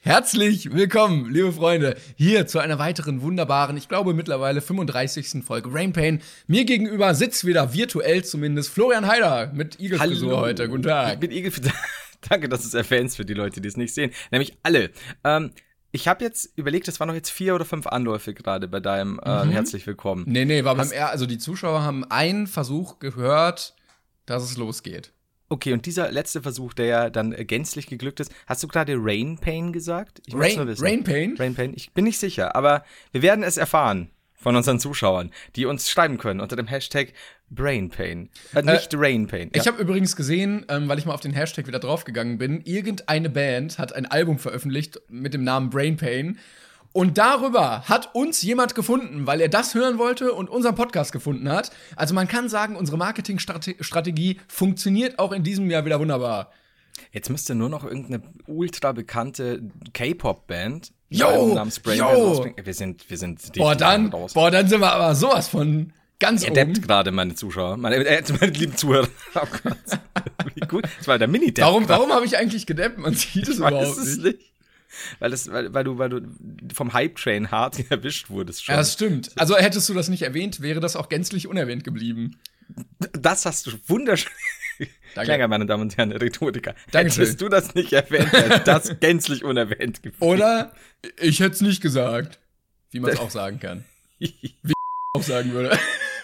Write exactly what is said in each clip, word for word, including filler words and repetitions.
Herzlich willkommen, liebe Freunde, hier zu einer weiteren wunderbaren, ich glaube mittlerweile fünfunddreißigsten Folge Rain Pain. Mir gegenüber sitzt wieder, virtuell zumindest, Florian Heider mit Igelfrisur heute. Guten Tag. Mit Igelfrisur. Danke, dass du es erwähnst für die Leute, die es nicht sehen. Nämlich alle. Ähm, ich habe jetzt überlegt, es waren noch jetzt vier oder fünf Anläufe gerade bei deinem äh, mhm. Herzlich Willkommen. Nee, nee, war beim R, also die Zuschauer haben einen Versuch gehört, dass es losgeht. Okay, und dieser letzte Versuch, der ja dann gänzlich geglückt ist, hast du gerade Rain Pain gesagt? Ich Rain, Rain Pain? Rain Pain? Ich bin nicht sicher, aber wir werden es erfahren von unseren Zuschauern, die uns schreiben können unter dem Hashtag Brain Pain. Äh, nicht äh, Rain Pain. Ja. Ich habe übrigens gesehen, ähm, weil ich mal auf den Hashtag wieder draufgegangen bin, irgendeine Band hat ein Album veröffentlicht mit dem Namen Brain Pain. Und darüber hat uns jemand gefunden, weil er das hören wollte und unseren Podcast gefunden hat. Also man kann sagen, unsere Marketingstrategie funktioniert auch in diesem Jahr wieder wunderbar. Jetzt müsste nur noch irgendeine ultra bekannte K-Pop-Band Yo, namens Brain yo. Pain rausbringen. Wir sind, wir sind boah, dann, boah, dann sind wir aber sowas von ganz er oben. Er deppt gerade meine Zuschauer, meine, äh, meine lieben Zuhörer. Oh Gott, wie gut. Das war der Mini-Depp. Warum, warum habe ich eigentlich gedeppt? Man sieht es überhaupt nicht. nicht. Weil, das, weil, weil, du, weil du vom Hype-Train hart erwischt wurdest schon. Ja, das stimmt. Also hättest du das nicht erwähnt, wäre das auch gänzlich unerwähnt geblieben. Das hast du wunderschön. Danke, meine Damen und Herren, Rhetoriker. Dankeschön. Hättest du das nicht erwähnt, wäre das gänzlich unerwähnt geblieben. Oder ich hätte es nicht gesagt. Wie man es auch sagen kann. Wie ich auch sagen würde.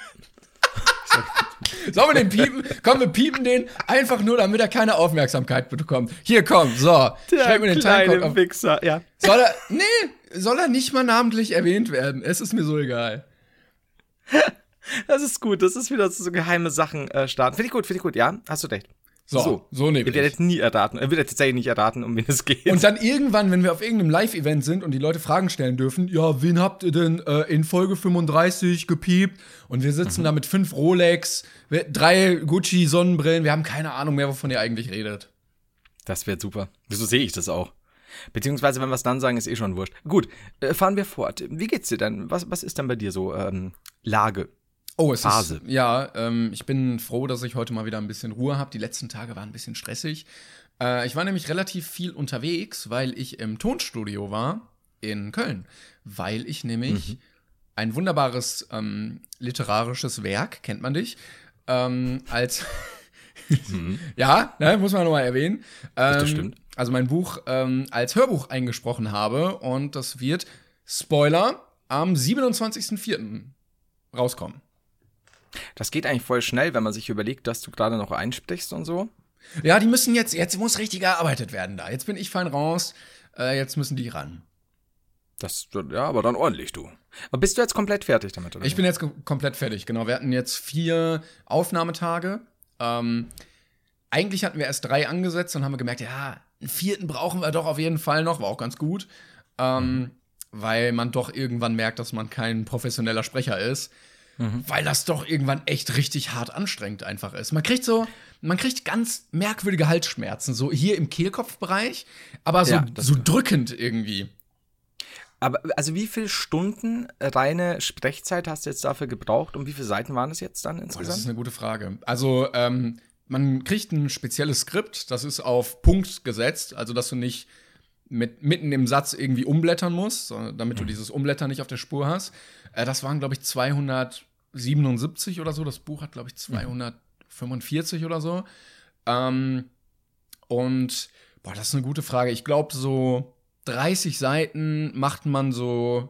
Sollen wir den piepen? Komm, wir piepen den einfach nur, damit er keine Aufmerksamkeit bekommt. Hier, komm, so. Der schreib mir den kleine auf. Wichser, ja. Soll er, nee, soll er nicht mal namentlich erwähnt werden. Es ist mir so egal. Das ist gut, das ist wieder so geheime Sachen äh, starten. Finde ich gut, finde ich gut, ja, hast du recht. So, so, so nehme ich. Ihr werdet nie erraten, ihr werdet tatsächlich nicht erraten, um wen es geht. Und dann irgendwann, wenn wir auf irgendeinem Live-Event sind und die Leute Fragen stellen dürfen, ja, wen habt ihr denn äh, in Folge fünfunddreißig gepiept? Und wir sitzen mhm. da mit fünf Rolex, drei Gucci-Sonnenbrillen, wir haben keine Ahnung mehr, wovon ihr eigentlich redet. Das wäre super. So sehe ich das auch. Beziehungsweise, wenn wir es dann sagen, ist eh schon wurscht. Gut, äh, fahren wir fort. Wie geht's dir denn? Was, was ist denn bei dir so ähm, Lage? Oh, es Phase. ist, ja, ähm, ich bin froh, dass ich heute mal wieder ein bisschen Ruhe habe. Die letzten Tage waren ein bisschen stressig. Äh, ich war nämlich relativ viel unterwegs, weil ich im Tonstudio war in Köln. Weil ich nämlich mhm. ein wunderbares ähm, literarisches Werk, kennt man dich, ähm, als mhm. ja, ne, muss man nochmal erwähnen. Ähm, das stimmt. Also mein Buch ähm, als Hörbuch eingesprochen habe und das wird, Spoiler, am siebenundzwanzigsten vierten rauskommen. Das geht eigentlich voll schnell, wenn man sich überlegt, dass du gerade noch einsprichst und so. Ja, die müssen jetzt, jetzt muss richtig gearbeitet werden da. Jetzt bin ich fein raus, äh, jetzt müssen die ran. Das, ja, aber dann ordentlich, du. Aber bist du jetzt komplett fertig damit, oder? Ich bin jetzt kom- komplett fertig, genau. Wir hatten jetzt vier Aufnahmetage. Ähm, eigentlich hatten wir erst drei angesetzt und haben wir gemerkt, ja, einen vierten brauchen wir doch auf jeden Fall noch, war auch ganz gut. Ähm, mhm. Weil man doch irgendwann merkt, dass man kein professioneller Sprecher ist. Mhm. Weil das doch irgendwann echt richtig hart anstrengend einfach ist. Man kriegt so, man kriegt ganz merkwürdige Halsschmerzen, so hier im Kehlkopfbereich, aber so, ja, so drückend irgendwie. Aber also wie viele Stunden reine Sprechzeit hast du jetzt dafür gebraucht und wie viele Seiten waren es jetzt dann insgesamt? Boah, das ist eine gute Frage. Also ähm, man kriegt ein spezielles Skript, das ist auf Punkt gesetzt, also dass du nicht mit, mitten im Satz irgendwie umblättern musst, damit du mhm. dieses Umblättern nicht auf der Spur hast. Äh, das waren, glaube ich, zweihundertsiebenundsiebzig oder so. Das Buch hat, glaube ich, zweihundertfünfundvierzig oder so. Ähm, und, boah, das ist eine gute Frage. Ich glaube, so dreißig Seiten macht man so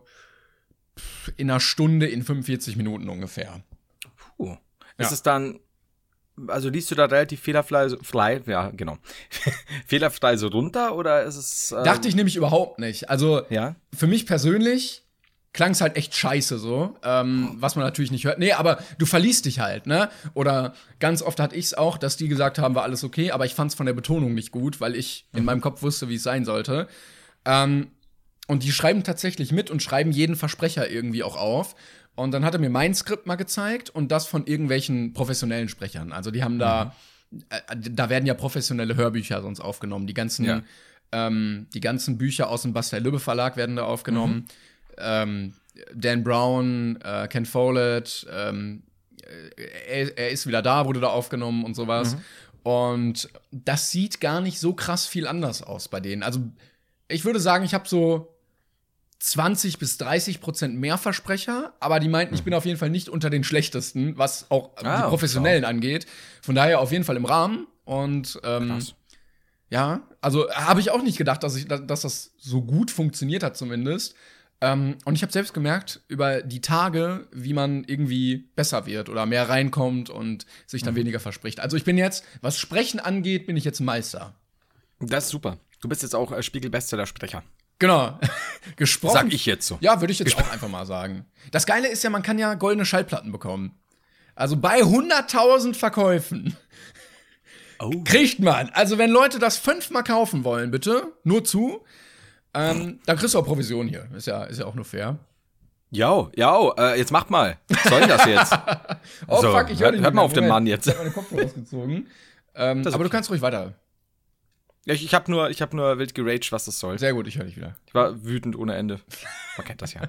in einer Stunde, in fünfundvierzig Minuten ungefähr. Puh. Ist ja. es dann, also liest du da relativ fehlerfrei, fly, ja, genau, fehlerfrei so runter oder ist es? Ähm Dachte ich nämlich überhaupt nicht. Also, ja? Für mich persönlich klang es halt echt scheiße so, ähm, was man natürlich nicht hört. Nee, aber du verliest dich halt, ne? Oder ganz oft hatte ich es auch, dass die gesagt haben, war alles okay, aber ich fand es von der Betonung nicht gut, weil ich mhm. in meinem Kopf wusste, wie es sein sollte. Ähm, und die schreiben tatsächlich mit und schreiben jeden Versprecher irgendwie auch auf. Und dann hat er mir mein Skript mal gezeigt und das von irgendwelchen professionellen Sprechern. Also die haben da, mhm. äh, da werden ja professionelle Hörbücher sonst aufgenommen. Die ganzen, ja. ähm, die ganzen Bücher aus dem Bastel-Lübbe Verlag werden da aufgenommen. Mhm. Ähm, Dan Brown, äh, Ken Follett, ähm, er, er ist wieder da, wurde da aufgenommen und sowas. Mhm. Und das sieht gar nicht so krass viel anders aus bei denen. Also ich würde sagen, ich habe so zwanzig bis dreißig Prozent mehr Versprecher, aber die meinten, ich bin auf jeden Fall nicht unter den schlechtesten, was auch Ah, die Professionellen wow. angeht. Von daher auf jeden Fall im Rahmen. Und ähm, Krass. ja, also habe ich auch nicht gedacht, dass, ich, dass das so gut funktioniert hat zumindest. Ähm, und ich habe selbst gemerkt über die Tage, wie man irgendwie besser wird oder mehr reinkommt und sich dann mhm. weniger verspricht. Also ich bin jetzt, was Sprechen angeht, bin ich jetzt Meister. Das ist super. Du bist jetzt auch äh, Spiegel-Bestseller-Sprecher. Genau. Gesprochen. Sag ich jetzt so. Ja, würde ich jetzt auch einfach mal sagen. Das Geile ist ja, man kann ja goldene Schallplatten bekommen. Also bei hunderttausend Verkäufen oh. kriegt man. Also wenn Leute das fünfmal kaufen wollen, bitte, nur zu, ähm, dann kriegst du auch Provision hier. Ist ja, ist ja auch nur fair. Jo, jo, äh, jetzt mach mal. Was soll denn das jetzt? oh so, fuck, ich höre dich hört, hört mal auf den Mann jetzt. Ich hab meine Kopfhörer ausgezogen. ähm, aber okay. du kannst ruhig weiter. Ich, ich habe nur, ich hab nur wild geraged, was das soll. Sehr gut, ich höre dich wieder. Ich war wütend ohne Ende. Man kennt das ja.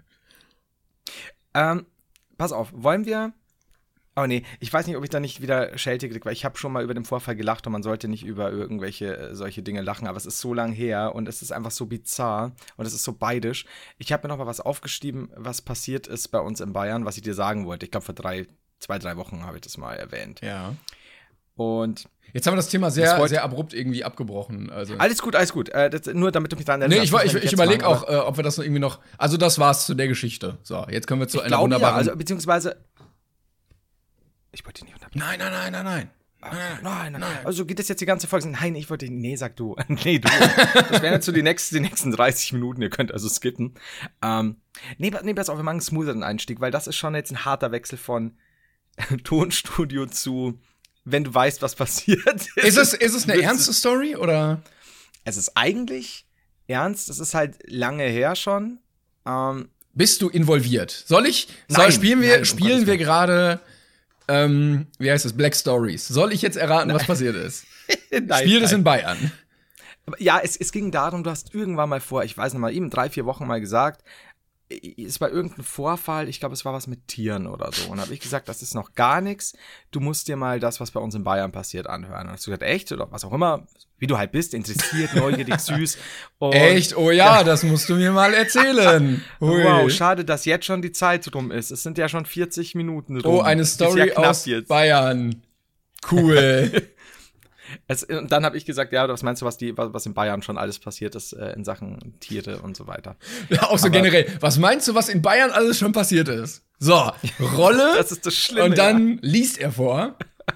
ähm, pass auf, wollen wir. Oh nee, ich weiß nicht, ob ich da nicht wieder Schelte kriege, weil ich habe schon mal über den Vorfall gelacht und man sollte nicht über irgendwelche äh, solche Dinge lachen, aber es ist so lang her und es ist einfach so bizarr und es ist so beidisch. Ich habe mir noch mal was aufgeschrieben, was passiert ist bei uns in Bayern, was ich dir sagen wollte. Ich glaube, vor drei, zwei, drei Wochen habe ich das mal erwähnt. Ja. Und jetzt haben wir das Thema sehr, das sehr abrupt irgendwie abgebrochen. Also. Alles gut, alles gut. Äh, das, nur damit du mich dran erinnerst. Nee, ich, ich, ich überlege auch, äh, ob wir das irgendwie noch. Also, das war's zu der Geschichte. So, jetzt kommen wir zu ich einer glaub, wunderbaren. Ja, also, beziehungsweise. Ich wollte dich nicht unterbrechen. Nein, nein, nein, nein, nein. Nein, nein, nein, nein. Also geht das jetzt die ganze Folge? Nein, ich wollte. Nee, sag du. nee, du. Das wären jetzt so die nächsten, die nächsten dreißig Minuten. Ihr könnt also skippen. Ähm, nee, nee, pass auf, wir machen einen smootheren Einstieg, weil das ist schon jetzt ein harter Wechsel von Tonstudio zu. Wenn du weißt, was passiert ist. Ist es, ist es eine ernste Story, oder? Es ist eigentlich ernst. Es ist halt lange her schon. Ähm, Bist du involviert? Soll ich, nein, soll, spielen wir, nein, spielen wir gerade, ähm, wie heißt es, Black Stories? Soll ich jetzt erraten, nein. was passiert ist? nein, Spielt es in Bayern? Ja, es, es ging darum, du hast irgendwann mal vor, ich weiß nicht mal, eben drei, vier Wochen mal gesagt, es war irgendein Vorfall, ich glaube, es war was mit Tieren oder so. Und habe ich gesagt, das ist noch gar nichts. Du musst dir mal das, was bei uns in Bayern passiert, anhören. Und hast du gesagt, echt? Oder was auch immer, wie du halt bist, interessiert, neugierig, süß. Und echt? Oh ja, ja, das musst du mir mal erzählen. Hui. Wow, schade, dass jetzt schon die Zeit rum ist. Es sind ja schon vierzig Minuten rum. Oh, eine Story ja aus jetzt. Bayern. Cool. Es, und dann habe ich gesagt, ja, was meinst du, was, die, was in Bayern schon alles passiert ist äh, in Sachen Tiere und so weiter. Ja, auch so aber generell. Was meinst du, was in Bayern alles schon passiert ist? So, Rolle. Das ist das Schlimme. Und dann ja. liest er vor.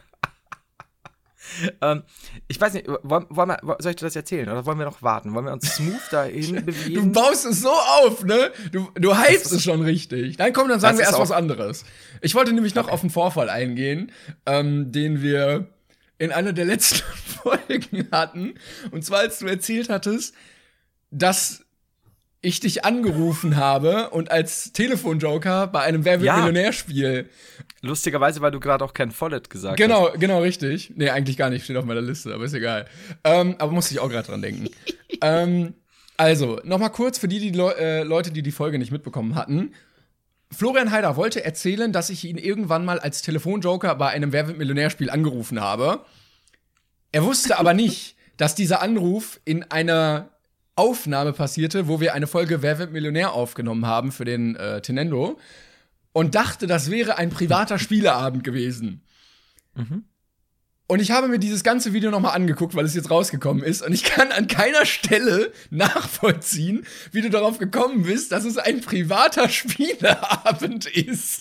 ähm, ich weiß nicht, wollen, wollen wir, soll ich dir das erzählen oder wollen wir noch warten? Wollen wir uns smooth dahin bewegen? Du baust es so auf, ne? Du, du hypst es schon richtig. Dann komm, dann sagen wir erst was anderes. Ich wollte nämlich noch okay. auf einen Vorfall eingehen, ähm, den wir in einer der letzten Folgen hatten. Und zwar, als du erzählt hattest, dass ich dich angerufen habe und als Telefonjoker bei einem Wer wird ja. Millionär-Spiel. Lustigerweise, weil du gerade auch Ken Follett gesagt genau, hast. Genau, genau, richtig. Nee, eigentlich gar nicht, steht auf meiner Liste, aber ist egal. Ähm, aber musste ich auch gerade dran denken. ähm, also, noch mal kurz für die, die Le- äh, Leute, die die Folge nicht mitbekommen hatten. Florian Heider wollte erzählen, dass ich ihn irgendwann mal als Telefonjoker bei einem Wer wird Millionär-Spiel angerufen habe. Er wusste aber nicht, dass dieser Anruf in einer Aufnahme passierte, wo wir eine Folge Wer wird Millionär aufgenommen haben für den äh, Tenendo und dachte, das wäre ein privater Spieleabend gewesen. Mhm. Und ich habe mir dieses ganze Video noch mal angeguckt, weil es jetzt rausgekommen ist. Und ich kann an keiner Stelle nachvollziehen, wie du darauf gekommen bist, dass es ein privater Spieleabend ist.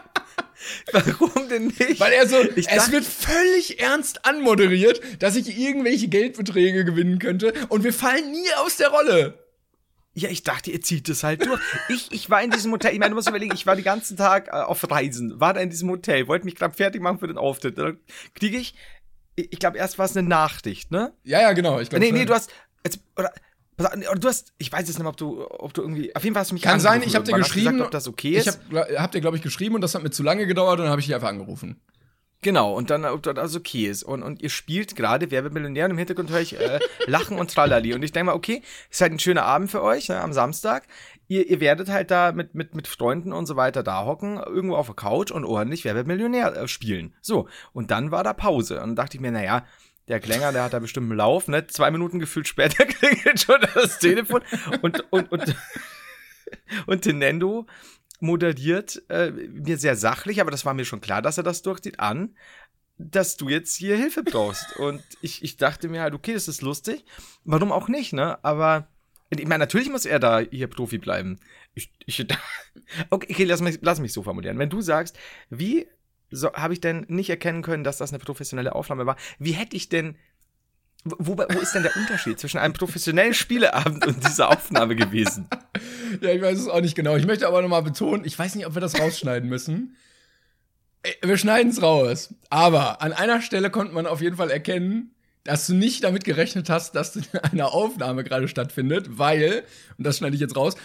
Warum denn nicht? Weil er so, ich es dachte, wird völlig ernst anmoderiert, dass ich irgendwelche Geldbeträge gewinnen könnte. Und wir fallen nie aus der Rolle. Ja, ich dachte, ihr zieht es halt durch. ich, ich war in diesem Hotel, ich meine, du musst überlegen, ich war den ganzen Tag äh, auf Reisen, war da in diesem Hotel, wollte mich gerade fertig machen für den Auftritt. Da kriege ich, ich, ich glaube, erst war es eine Nachricht, ne? Ja, ja, genau. Ich glaub, nee, nee, du hast, jetzt, oder, oder du hast, ich weiß jetzt nicht mehr, ob du, ob du irgendwie, auf jeden Fall hast du mich Kann sein, ich habe dir geschrieben, gesagt, ob das okay ist. Ich habe hab dir, glaube ich, geschrieben und das hat mir zu lange gedauert und dann habe ich dich einfach angerufen. Genau, und dann, ob das okay ist. Und, und ihr spielt gerade Wer wird Millionär und im Hintergrund höre ich äh, Lachen und Tralali. Und ich denke mal, okay, ist halt ein schöner Abend für euch, ne, am Samstag. Ihr, ihr werdet halt da mit, mit, mit Freunden und so weiter da hocken, irgendwo auf der Couch und ordentlich Wer wird Millionär äh, spielen. So, und dann war da Pause. Und dann dachte ich mir, naja, der Klänger, der hat da bestimmt einen Lauf, ne? Zwei Minuten gefühlt später klingelt schon das Telefon und, und, und, und Tenendo moderiert äh, mir sehr sachlich, aber das war mir schon klar, dass er das durchzieht, an, dass du jetzt hier Hilfe brauchst. Und ich, ich dachte mir halt, okay, das ist lustig, warum auch nicht, ne? Aber ich meine, natürlich muss er da hier Profi bleiben. Ich, ich, okay, okay lass, mich, lass mich so formulieren. Wenn du sagst, wie so, habe ich denn nicht erkennen können, dass das eine professionelle Aufnahme war, wie hätte ich denn, wo, wo ist denn der Unterschied zwischen einem professionellen Spieleabend und dieser Aufnahme gewesen? Ja, ich weiß es auch nicht genau. Ich möchte aber nochmal betonen, ich weiß nicht, ob wir das rausschneiden müssen. Wir schneiden es raus. Aber an einer Stelle konnte man auf jeden Fall erkennen, dass du nicht damit gerechnet hast, dass eine Aufnahme gerade stattfindet, weil, und das schneide ich jetzt raus.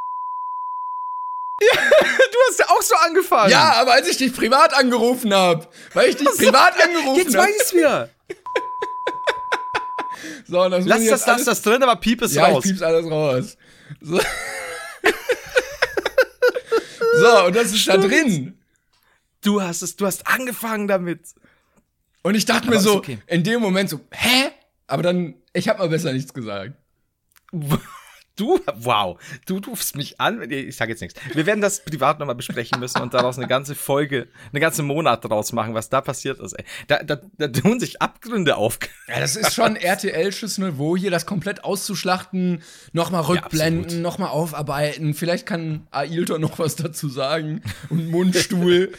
Ja, du hast ja auch so angefangen. Ja, aber als ich dich privat angerufen habe, weil ich dich also, privat angerufen habe. Jetzt weiß ich's wieder. So, das lass das, lass das drin, aber piep es ja, raus. Ja, ich piep's alles raus. So. So, und das ist Stimmt. da drin. Du hast es, du hast angefangen damit. Und ich dachte aber mir so, okay. in dem Moment so, hä? Aber dann, ich hab mal besser nichts gesagt. Du, wow, du rufst mich an, ich sag jetzt nichts. Wir werden das privat nochmal besprechen müssen und daraus eine ganze Folge, eine ganze Monat draus machen, was da passiert ist, ey. Da, da, da tun sich Abgründe auf. Ja, das ist schon R T L-sches Niveau, hier das komplett auszuschlachten, nochmal rückblenden, ja, nochmal aufarbeiten. Vielleicht kann Ailton noch was dazu sagen. Und Mundstuhl.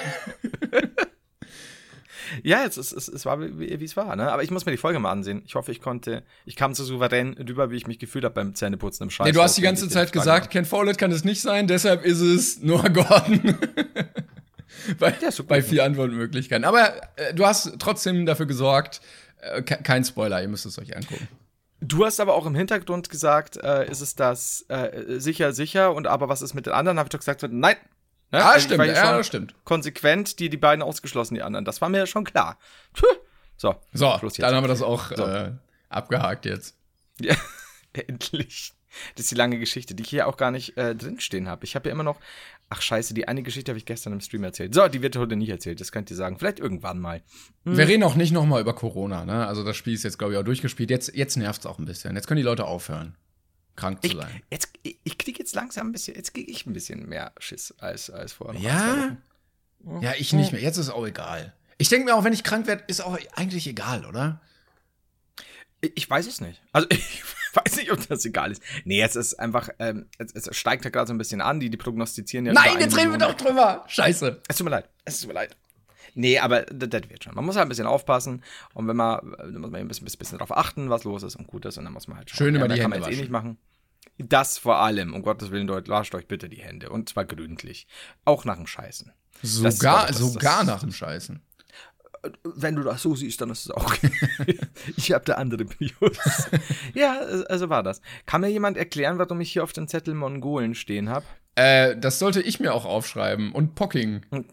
Ja, es, es, es war, wie, wie es war, ne? Aber ich muss mir die Folge mal ansehen. Ich hoffe, ich konnte, ich kam so souverän drüber, wie ich mich gefühlt habe beim Zähneputzen im Scheiß. Nee, du hast die ganze Zeit gesagt, Ken Follett kann es nicht sein, deshalb ist es Noah Gordon. bei, ja, bei vier Antwortmöglichkeiten. Aber äh, du hast trotzdem dafür gesorgt, äh, kein Spoiler, ihr müsst es euch angucken. Du hast aber auch im Hintergrund gesagt, äh, ist es das äh, sicher, sicher, und aber was ist mit den anderen? Habe ich doch gesagt, nein. Ja, ah, also stimmt, ja, das stimmt. Konsequent, die die beiden ausgeschlossen, die anderen. Das war mir ja schon klar. Puh. So, so dann haben wir das auch so. äh, abgehakt jetzt. Ja, endlich. Das ist die lange Geschichte, die ich hier auch gar nicht äh, drinstehen habe. Ich habe ja immer noch, ach scheiße, die eine Geschichte habe ich gestern im Stream erzählt. So, die wird heute nicht erzählt, das könnt ihr sagen. Vielleicht irgendwann mal. Hm. Wir reden auch nicht nochmal über Corona, ne? Also das Spiel ist jetzt, glaube ich, auch durchgespielt. Jetzt, jetzt nervt es auch ein bisschen. Jetzt können die Leute aufhören, krank zu ich, sein. Jetzt, ich, ich kriege jetzt langsam ein bisschen, jetzt kriege ich ein bisschen mehr Schiss als, als vorher. Ja? Ja, ich nicht mehr. Jetzt ist es auch egal. Ich denke mir auch, wenn ich krank werde, ist auch eigentlich egal, oder? Ich, ich weiß es nicht. Also ich weiß nicht, ob das egal ist. Nee, es ist einfach, ähm, es, es steigt ja gerade so ein bisschen an, die, die prognostizieren ja. Nein, jetzt reden wir doch drüber. Scheiße. Es tut mir leid. Es tut mir leid. Nee, aber das, das wird schon. Man muss halt ein bisschen aufpassen. Und wenn man, da muss man ein bisschen, bisschen darauf achten, was los ist und gut ist. Und dann muss man halt schauen. Schön ja, über die Hände kann man jetzt waschen. eh nicht machen. Das vor allem. Um Gottes Willen, Leute, wascht euch bitte die Hände. Und zwar gründlich. Auch nach dem Scheißen. Sogar, das, sogar das, nach dem Scheißen. Wenn du das so siehst, dann ist es auch okay. Ich habe da andere Prios. Ja, also war das. Kann mir jemand erklären, warum ich hier auf dem Zettel Mongolen stehen habe? Äh, das sollte ich mir auch aufschreiben. Und Pocking. Hm.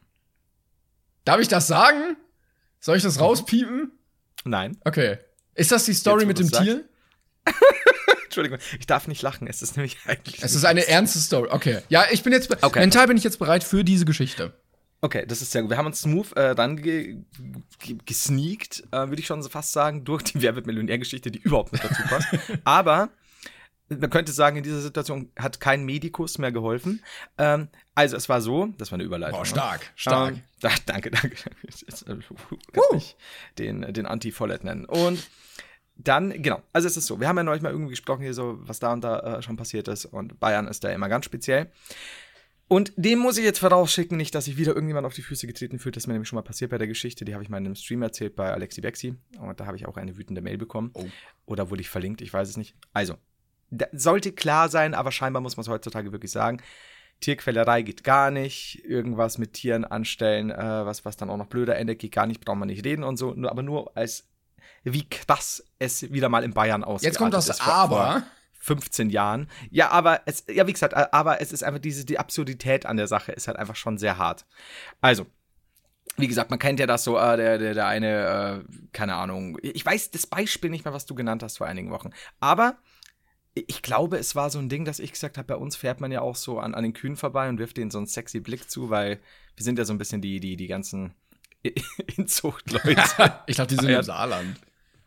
Darf ich das sagen? Soll ich das rauspiepen? Nein. Okay. Ist das die Story Jetzt, mit dem Tier? Entschuldigung, ich darf nicht lachen. Es ist nämlich eigentlich. Es ist eine ernste Story. Okay. Ja, ich bin jetzt. Be- okay. Mental bin ich jetzt bereit für diese Geschichte. Okay, das ist sehr gut. Wir haben uns smooth äh, ran ge- ge- gesneakt, äh, würde ich schon so fast sagen, durch die Wer wird Millionär-Geschichte, die überhaupt nicht dazu passt. Aber man könnte sagen, in dieser Situation hat kein Medikus mehr geholfen. Ähm, also es war so, das war eine Überleitung. Boah, stark, ne? stark. Ähm, da, danke, danke. Jetzt, äh, uh. ich den, den Anti-Follett nennen. Und dann, genau, also es ist so, wir haben ja neulich mal irgendwie gesprochen hier so, was da und da äh, schon passiert ist. Und Bayern ist da immer ganz speziell. Und dem muss ich jetzt vorausschicken, nicht, dass sich wieder irgendjemand auf die Füße getreten fühlt. Das ist mir nämlich schon mal passiert bei der Geschichte. Die habe ich mal in einem Stream erzählt bei Alexi Bexi. Und da habe ich auch eine wütende Mail bekommen. Oh. Oder wurde ich verlinkt, ich weiß es nicht. Also, sollte klar sein, aber scheinbar muss man es heutzutage wirklich sagen. Tierquälerei geht gar nicht. Irgendwas mit Tieren anstellen, äh, was, was dann auch noch blöder endet, geht gar nicht, braucht man nicht reden und so. Nur, aber nur als, wie krass es wieder mal in Bayern aussieht. Jetzt kommt das Aber. fünfzehn Jahren. Ja, aber es, ja, wie gesagt, aber es ist einfach diese, die Absurdität an der Sache ist halt einfach schon sehr hart. Also, wie gesagt, man kennt ja das so, äh, der, der, der eine, äh, keine Ahnung, ich weiß das Beispiel nicht mehr, was du genannt hast vor einigen Wochen. Aber ich glaube, es war so ein Ding, dass ich gesagt habe, bei uns fährt man ja auch so an, an den Kühen vorbei und wirft denen so einen sexy Blick zu, weil wir sind ja so ein bisschen die, die, die ganzen Inzuchtleute. Ich dachte, die sind Ah, ja. im Saarland.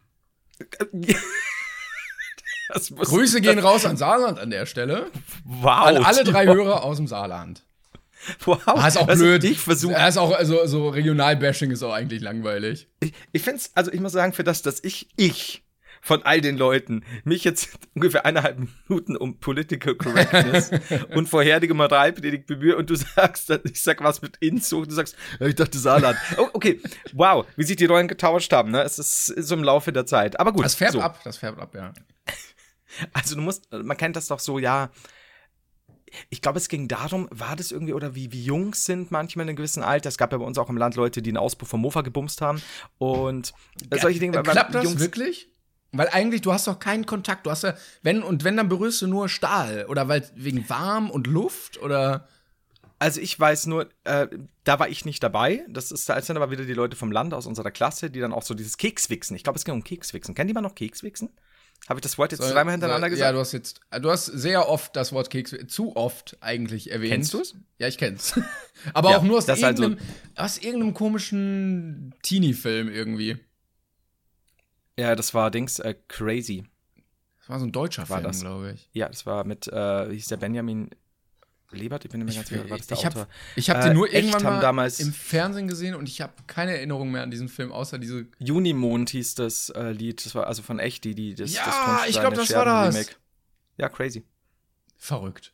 Das muss, Grüße gehen raus an Saarland an der Stelle. Wow. An alle drei Hörer aus dem Saarland. Wow. Ah, ist auch Also, blöd. Ich versuche. Ja, ist auch, also, so Regional-Bashing ist auch eigentlich langweilig. Ich, ich finde es, also ich muss sagen, für das, dass ich, ich von all den Leuten mich jetzt ungefähr eineinhalb Minuten um Political Correctness und vorherige Moralpredigt bemühe und du sagst, ich sag was mit Inzucht, du sagst, ja, ich dachte Saarland. Oh, okay, wow, wie sich die Rollen getauscht haben, ne? Es ist so im Laufe der Zeit. Aber gut. Das färbt so. ab, das färbt ab, ja. Also du musst, man kennt das doch so, ja, ich glaube, es ging darum, war das irgendwie, oder wie, wie Jungs sind manchmal in einem gewissen Alter. Es gab ja bei uns auch im Land Leute, die einen Auspuff vom Mofa gebumst haben und äh, solche Dinge. Äh, Klappt das Jungs wirklich? Weil eigentlich, du hast doch keinen Kontakt. Du hast ja, wenn und wenn, dann berührst du nur Stahl. Oder weil wegen warm und Luft oder. Also ich weiß nur, äh, da war ich nicht dabei. Das ist, als dann aber wieder die Leute vom Land aus unserer Klasse, die dann auch so dieses Kekswichsen. Ich glaube, es ging um Kekswichsen. Kennt jemand noch Kekswichsen? Habe ich das Wort jetzt Soll, dreimal hintereinander soll, gesagt? Ja, du hast jetzt, du hast sehr oft das Wort Keks, zu oft eigentlich erwähnt. Kennst du es? Ja, ich kenn's. Aber Ja, auch nur aus das halt irgendeinem, aus irgendeinem komischen Teenie-Film irgendwie. Ja, das war Dings, äh, Crazy. Das war so ein deutscher War Film, das? glaube ich. Ja, das war mit, äh, wie hieß der Benjamin Lebert? Ich bin nicht mehr ganz sicher, war das der Ich habe Autor? ich hab Äh, den nur echt irgendwann haben mal damals- im Fernsehen gesehen und ich habe keine Erinnerung mehr an diesen Film, außer diese. Junimond hieß das äh, Lied. Das war also von Echt, die, die das, Ja, das Tonsteine ich glaub, das war das. Scherben-Remake. Ja, crazy. Verrückt.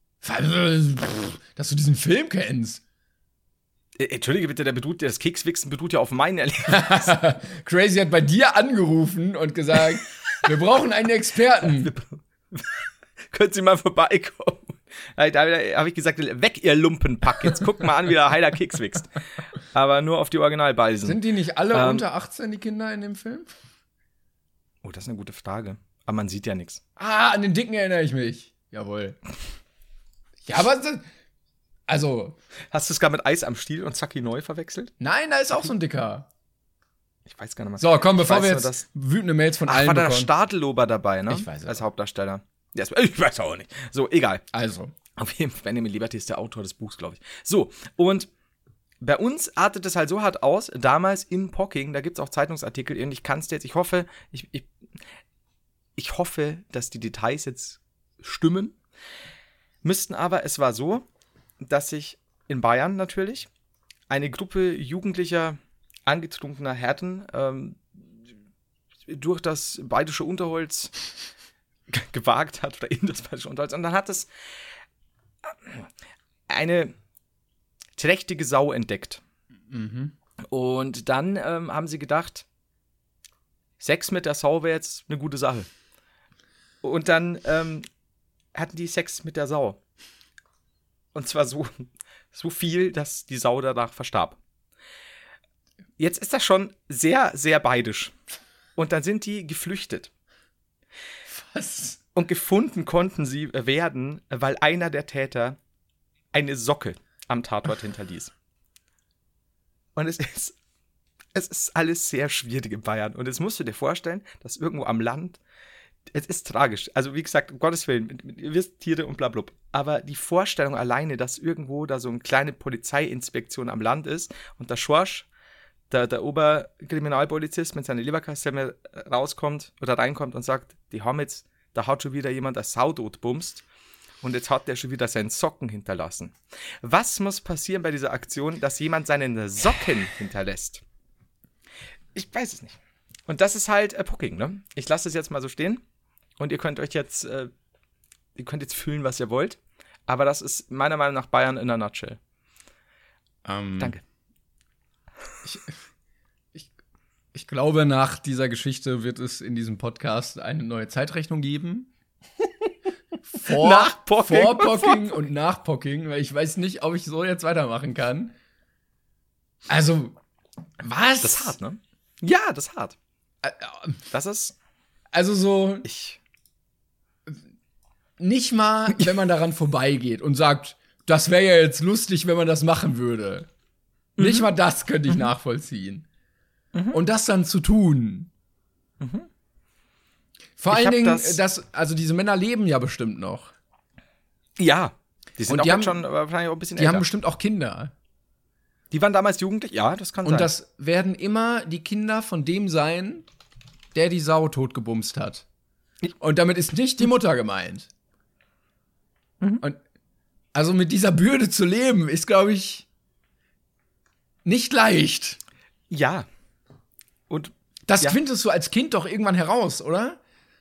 Dass du diesen Film kennst. Äh, Entschuldige bitte, der beruht, das Kekswichsen beruht ja auf meinen Erlebnis. Crazy hat bei dir angerufen und gesagt, wir brauchen einen Experten. Können Sie mal vorbeikommen? Da habe ich gesagt, weg, ihr Lumpenpack. Jetzt guckt mal an, wie der Heiler Keks wächst. Aber nur auf die Originalbalsen. Sind die nicht alle Ähm, unter achtzehn, die Kinder in dem Film? Oh, das ist eine gute Frage. Aber man sieht ja nichts. Ah, an den Dicken erinnere ich mich. Jawohl. Ja, aber das, also, Hast du es gerade mit Eis am Stiel und Zacki Neu verwechselt? nein, da ist auch so ein Dicker. Ich weiß gar nicht mehr. So, komm, bevor weiß wir nur, jetzt dass- wütende Mails von Ach, allen war da der bekommen. Stadelober dabei, ne? Ich weiß es Als auch. Hauptdarsteller. Ja, das- ich weiß auch nicht. So, egal. Also, Auf jeden Fall, Benjamin Liberty ist der Autor des Buchs, glaube ich. So, und bei uns artet es halt so hart aus, damals in Pocking, da gibt es auch Zeitungsartikel, und ich kann es jetzt, ich hoffe, ich, ich, ich hoffe, dass die Details jetzt stimmen, müssten aber, es war so, dass sich in Bayern natürlich eine Gruppe jugendlicher, angetrunkener Herren ähm, durch das bayerische Unterholz g- gewagt hat, oder in das bayerische Unterholz, und dann hat es eine trächtige Sau entdeckt. mhm. Und dann ähm, haben sie gedacht, Sex mit der Sau wäre jetzt eine gute Sache. Und dann ähm, hatten die Sex mit der Sau. Und zwar so, so viel, dass die Sau danach verstarb. Jetzt ist das schon sehr, sehr beidisch. Und dann sind die geflüchtet. Was? Und gefunden konnten sie werden, weil einer der Täter eine Socke am Tatort hinterließ. Und es ist, es ist alles sehr schwierig in Bayern. Und jetzt musst du dir vorstellen, dass irgendwo am Land, es ist tragisch. Also wie gesagt, um Gottes Willen, ihr wisst, Tiere und blablabla. Aber die Vorstellung alleine, dass irgendwo da so eine kleine Polizeiinspektion am Land ist und der Schorsch, der, der Oberkriminalpolizist mit seiner Leberkastelle rauskommt oder reinkommt und sagt, die haben jetzt, da hat schon wieder jemand das Sau totbumst und jetzt hat der schon wieder seinen Socken hinterlassen. Was muss passieren bei dieser Aktion, dass jemand seinen Socken hinterlässt? Ich weiß es nicht. Und das ist halt äh, Pocking, ne? Ich lasse es jetzt mal so stehen und ihr könnt euch jetzt, äh, ihr könnt jetzt fühlen, was ihr wollt, aber das ist meiner Meinung nach Bayern in a nutshell. Ähm, Danke. Ich, ich, ich glaube, nach dieser Geschichte wird es in diesem Podcast eine neue Zeitrechnung geben. Vor, Nach Pocking. vor Pocking und nach Pocking, weil ich weiß nicht, ob ich so jetzt weitermachen kann. Also, was? Das ist hart, ne? Ja, das ist hart. Ä- äh, Das ist, Also so, ich, nicht mal, wenn man daran vorbeigeht und sagt, das wäre ja jetzt lustig, wenn man das machen würde. Mhm. Nicht mal das könnte ich nachvollziehen. Und das dann zu tun. Vor Ich allen hab Dingen, das- das, also diese Männer leben ja bestimmt noch. ja. Die sind Und auch die jetzt haben- schon äh, wahrscheinlich auch ein bisschen Die älter. haben bestimmt auch Kinder. Die waren damals jugendlich? Ja, das kann Und sein. Und das werden immer die Kinder von dem sein, der die Sau totgebumst hat. Und damit ist nicht die Mutter gemeint. Mhm. Und also mit dieser Bürde zu leben, ist, glaube ich, nicht leicht. Ja. Und das ja. findest du als Kind doch irgendwann heraus, oder?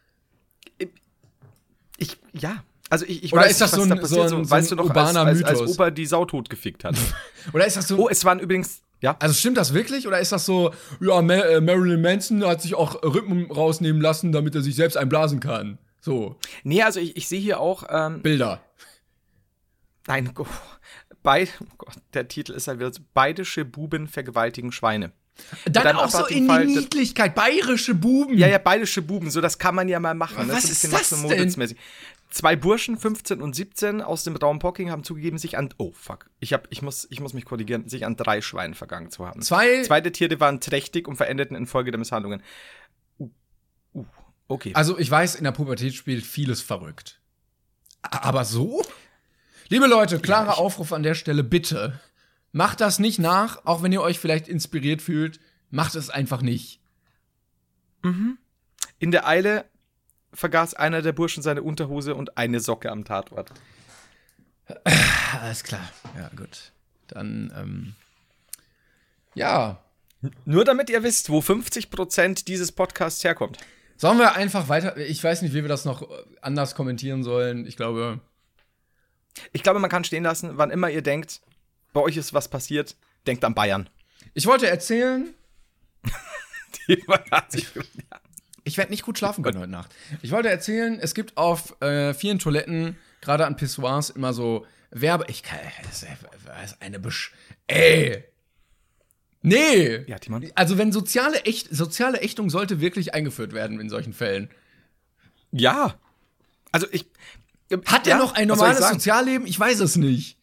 Ich, ja. Also ich, ich Oder weiß ist das nicht, so ein, da so ein, so, so weißt ein du noch, urbaner als, als, Mythos? als Opa die Sau tot gefickt hat. Oder ist das so? Oh, es waren übrigens, ja. Also stimmt das wirklich? Oder ist das so, ja, Ma- äh, Marilyn Manson hat sich auch Rippen rausnehmen lassen, damit er sich selbst einblasen kann? So. Nee, also ich, ich sehe hier auch ähm, Bilder. Nein, oh, bei, oh Gott, der Titel ist halt wieder so, bayerische Buben vergewaltigen Schweine. Dann, dann auch so in Fall, die Niedlichkeit, bayerische Buben. Ja, ja, bayerische Buben, so das kann man ja mal machen. Aber das was ist, ist das denn? Zwei Burschen, fünfzehn und siebzehn, aus dem Raum Pocking haben zugegeben, sich an, oh fuck, ich, hab, ich, muss, ich muss mich korrigieren, sich an drei Schweinen vergangen zu haben. Zwei? Zwei der Tiere waren trächtig und verendeten infolge der Misshandlungen. Uh, uh, okay. Also ich weiß, in der Pubertät spielt vieles verrückt. Aber so? Liebe Leute, klarer ja, Aufruf an der Stelle, bitte. Macht das nicht nach, auch wenn ihr euch vielleicht inspiriert fühlt. Macht es einfach nicht. Mhm. In der Eile vergaß einer der Burschen seine Unterhose und eine Socke am Tatort. Alles klar. Ja, gut. Dann, ähm, ja. Nur damit ihr wisst, wo fünfzig Prozent dieses Podcasts herkommt. Sollen wir einfach weiter, ich weiß nicht, wie wir das noch anders kommentieren sollen. Ich glaube... Ich glaube, man kann stehen lassen, wann immer ihr denkt, bei euch ist was passiert, denkt an Bayern. Ich wollte erzählen... Die ich ich werde nicht gut schlafen können heute Nacht. Ich wollte erzählen, es gibt auf äh, vielen Toiletten, gerade an Pissoirs, immer so Werbe... Ich kann... Das ist eine Besch... Ey! Nee! Ja, Timon. Also wenn soziale, Echt, soziale Ächtung sollte wirklich eingeführt werden in solchen Fällen. Ja. Also ich... Hat ja, er noch ein normales Sozialleben? Ich weiß es nicht.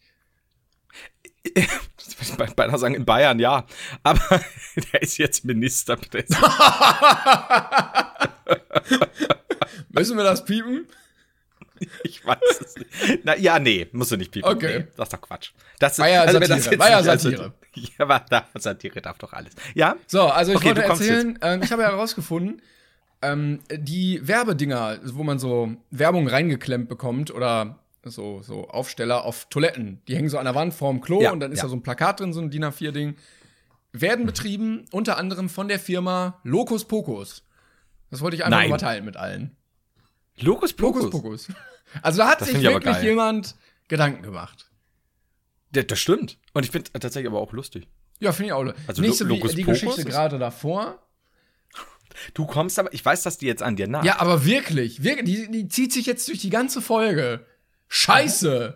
Ich würde beinahe sagen, in Bayern, ja. Aber der ist jetzt Ministerpräsident. Müssen wir das piepen? Ich weiß es nicht. Na, ja, nee, musst du nicht piepen. Okay. Nee, das ist doch Quatsch. Das war ja also, Satire. War ja Satire. Also, ja, aber da, Satire darf doch alles. Ja? So, also ich okay, wollte erzählen, ähm, ich habe ja herausgefunden, ähm, die Werbedinger, wo man so Werbung reingeklemmt bekommt oder so, so Aufsteller auf Toiletten, die hängen so an der Wand vorm Klo ja, und dann ist ja. da so ein Plakat drin, so ein D I N A vier Ding, werden betrieben unter anderem von der Firma Locus Pocus. Das wollte ich einfach Nein. mal teilen mit allen. Locus Pocus? Locus Pocus. Also da hat das sich wirklich jemand Gedanken gemacht. Ja, das stimmt. Und ich finde tatsächlich aber auch lustig. Ja, finde ich auch. Also nicht so wie Locus die Pocus Geschichte gerade davor. Du kommst aber, ich weiß, dass die jetzt an dir nach. Ja, aber wirklich, wirklich die, die zieht sich jetzt durch die ganze Folge. Scheiße.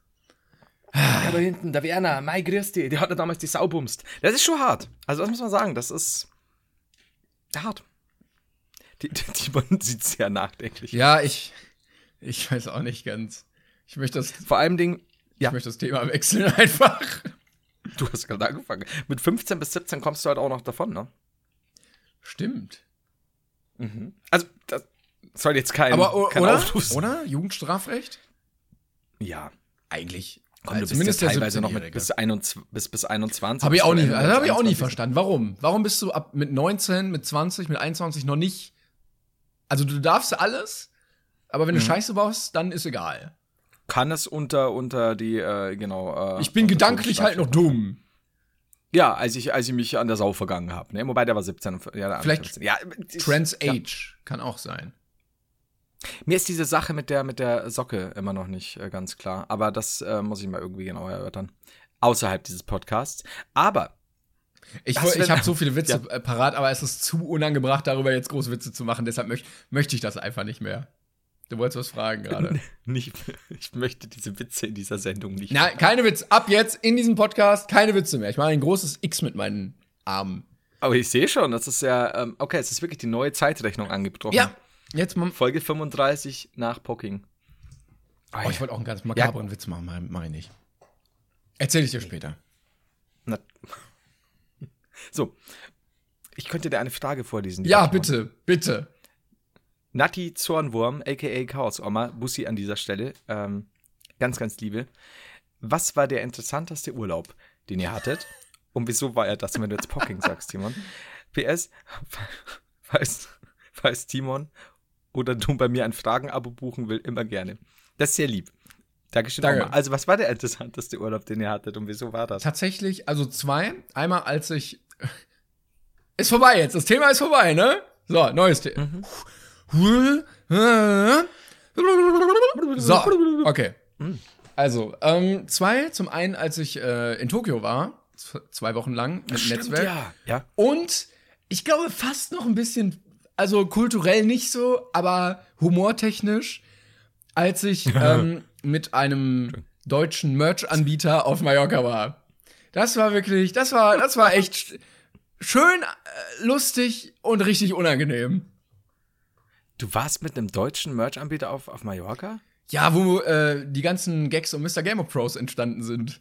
Ja, da hinten, der Werner, Mai Christi, der hat ja damals die Sau bumst. Das ist schon hart. Also das muss man sagen, das ist hart. Die, die, die man sieht sehr nachdenklich. Ja, ich, ich weiß auch nicht ganz. Ich möchte das, vor allem Ding, ich ja. möchte das Thema wechseln einfach. Du hast gerade angefangen. Mit fünfzehn bis siebzehn kommst du halt auch noch davon, ne? Stimmt. Mhm. Also, das soll jetzt kein, aber, o- kein oder? Aufruf sein. Oder? Jugendstrafrecht? Ja. Eigentlich. Komm, du bist ja teilweise noch mit bis, einundzwanzig, bis, bis einundzwanzig. Habe ich auch nie, also hab ich auch nie verstanden. Warum? Warum bist du ab mit neunzehn, mit zwanzig, mit einundzwanzig noch nicht? Also du darfst alles, aber wenn du mhm. Scheiße baust, dann ist egal. Kann es unter, unter die, äh, genau. Äh, ich bin gedanklich halt noch dumm. Ja, als ich, als ich mich an der Sau vergangen habe. Ne? Wobei der war siebzehn. Ja, der Vielleicht ja, Trans-Age ja. kann auch sein. Mir ist diese Sache mit der, mit der Socke immer noch nicht äh, ganz klar. Aber das äh, muss ich mal irgendwie genauer erörtern. Außerhalb dieses Podcasts. Aber Ich, ich habe so viele Witze ja. parat, aber es ist zu unangebracht, darüber jetzt große Witze zu machen. Deshalb möcht, möchte ich das einfach nicht mehr. Du wolltest was fragen gerade. Nicht, ich möchte diese Witze in dieser Sendung nicht. Nein, keine Witze. Ab jetzt in diesem Podcast keine Witze mehr. Ich mache ein großes X mit meinen Armen. Aber ich sehe schon, das ist ja, ähm, okay, es ist wirklich die neue Zeitrechnung angebrochen. Ja, jetzt mal. Folge fünfunddreißig nach Pocking. Oh, ich wollte auch einen ganz makabren ja. Witz machen, mach, mach ich nicht. Erzähl ich dir später. Na. So, ich könnte dir eine Frage vorlesen. Ja, bitte, bitte. Natti Zornwurm, a k a. Chaos-Oma, Bussi an dieser Stelle, ähm, ganz, ganz liebe. Was war der interessanteste Urlaub, den ihr hattet? Und wieso war er das, wenn du jetzt Pocking sagst, Timon? P S, falls, falls Timon oder du bei mir ein Fragen-Abo buchen will, immer gerne. Das ist sehr lieb. Dankeschön. Danke. Auch mal. Also, was war der interessanteste Urlaub, den ihr hattet und wieso war das? Tatsächlich, also zwei. Einmal, als ich. Ist vorbei jetzt. Das Thema ist vorbei, ne? So, neues Thema. Mhm. So, okay. Also, ähm, zwei. Zum einen, als ich äh, in Tokio war. Z- zwei Wochen lang mit dem Netzwerk. Ja. ja. Und ich glaube, fast noch ein bisschen. Also, kulturell nicht so, aber humortechnisch. Als ich ähm, mit einem deutschen Merch-Anbieter auf Mallorca war. Das war wirklich, das war, das war echt sch- schön, äh, lustig und richtig unangenehm. Du warst mit einem deutschen Merch-Anbieter auf, auf Mallorca? Ja, wo äh, die ganzen Gags um Mister Game of Pros entstanden sind.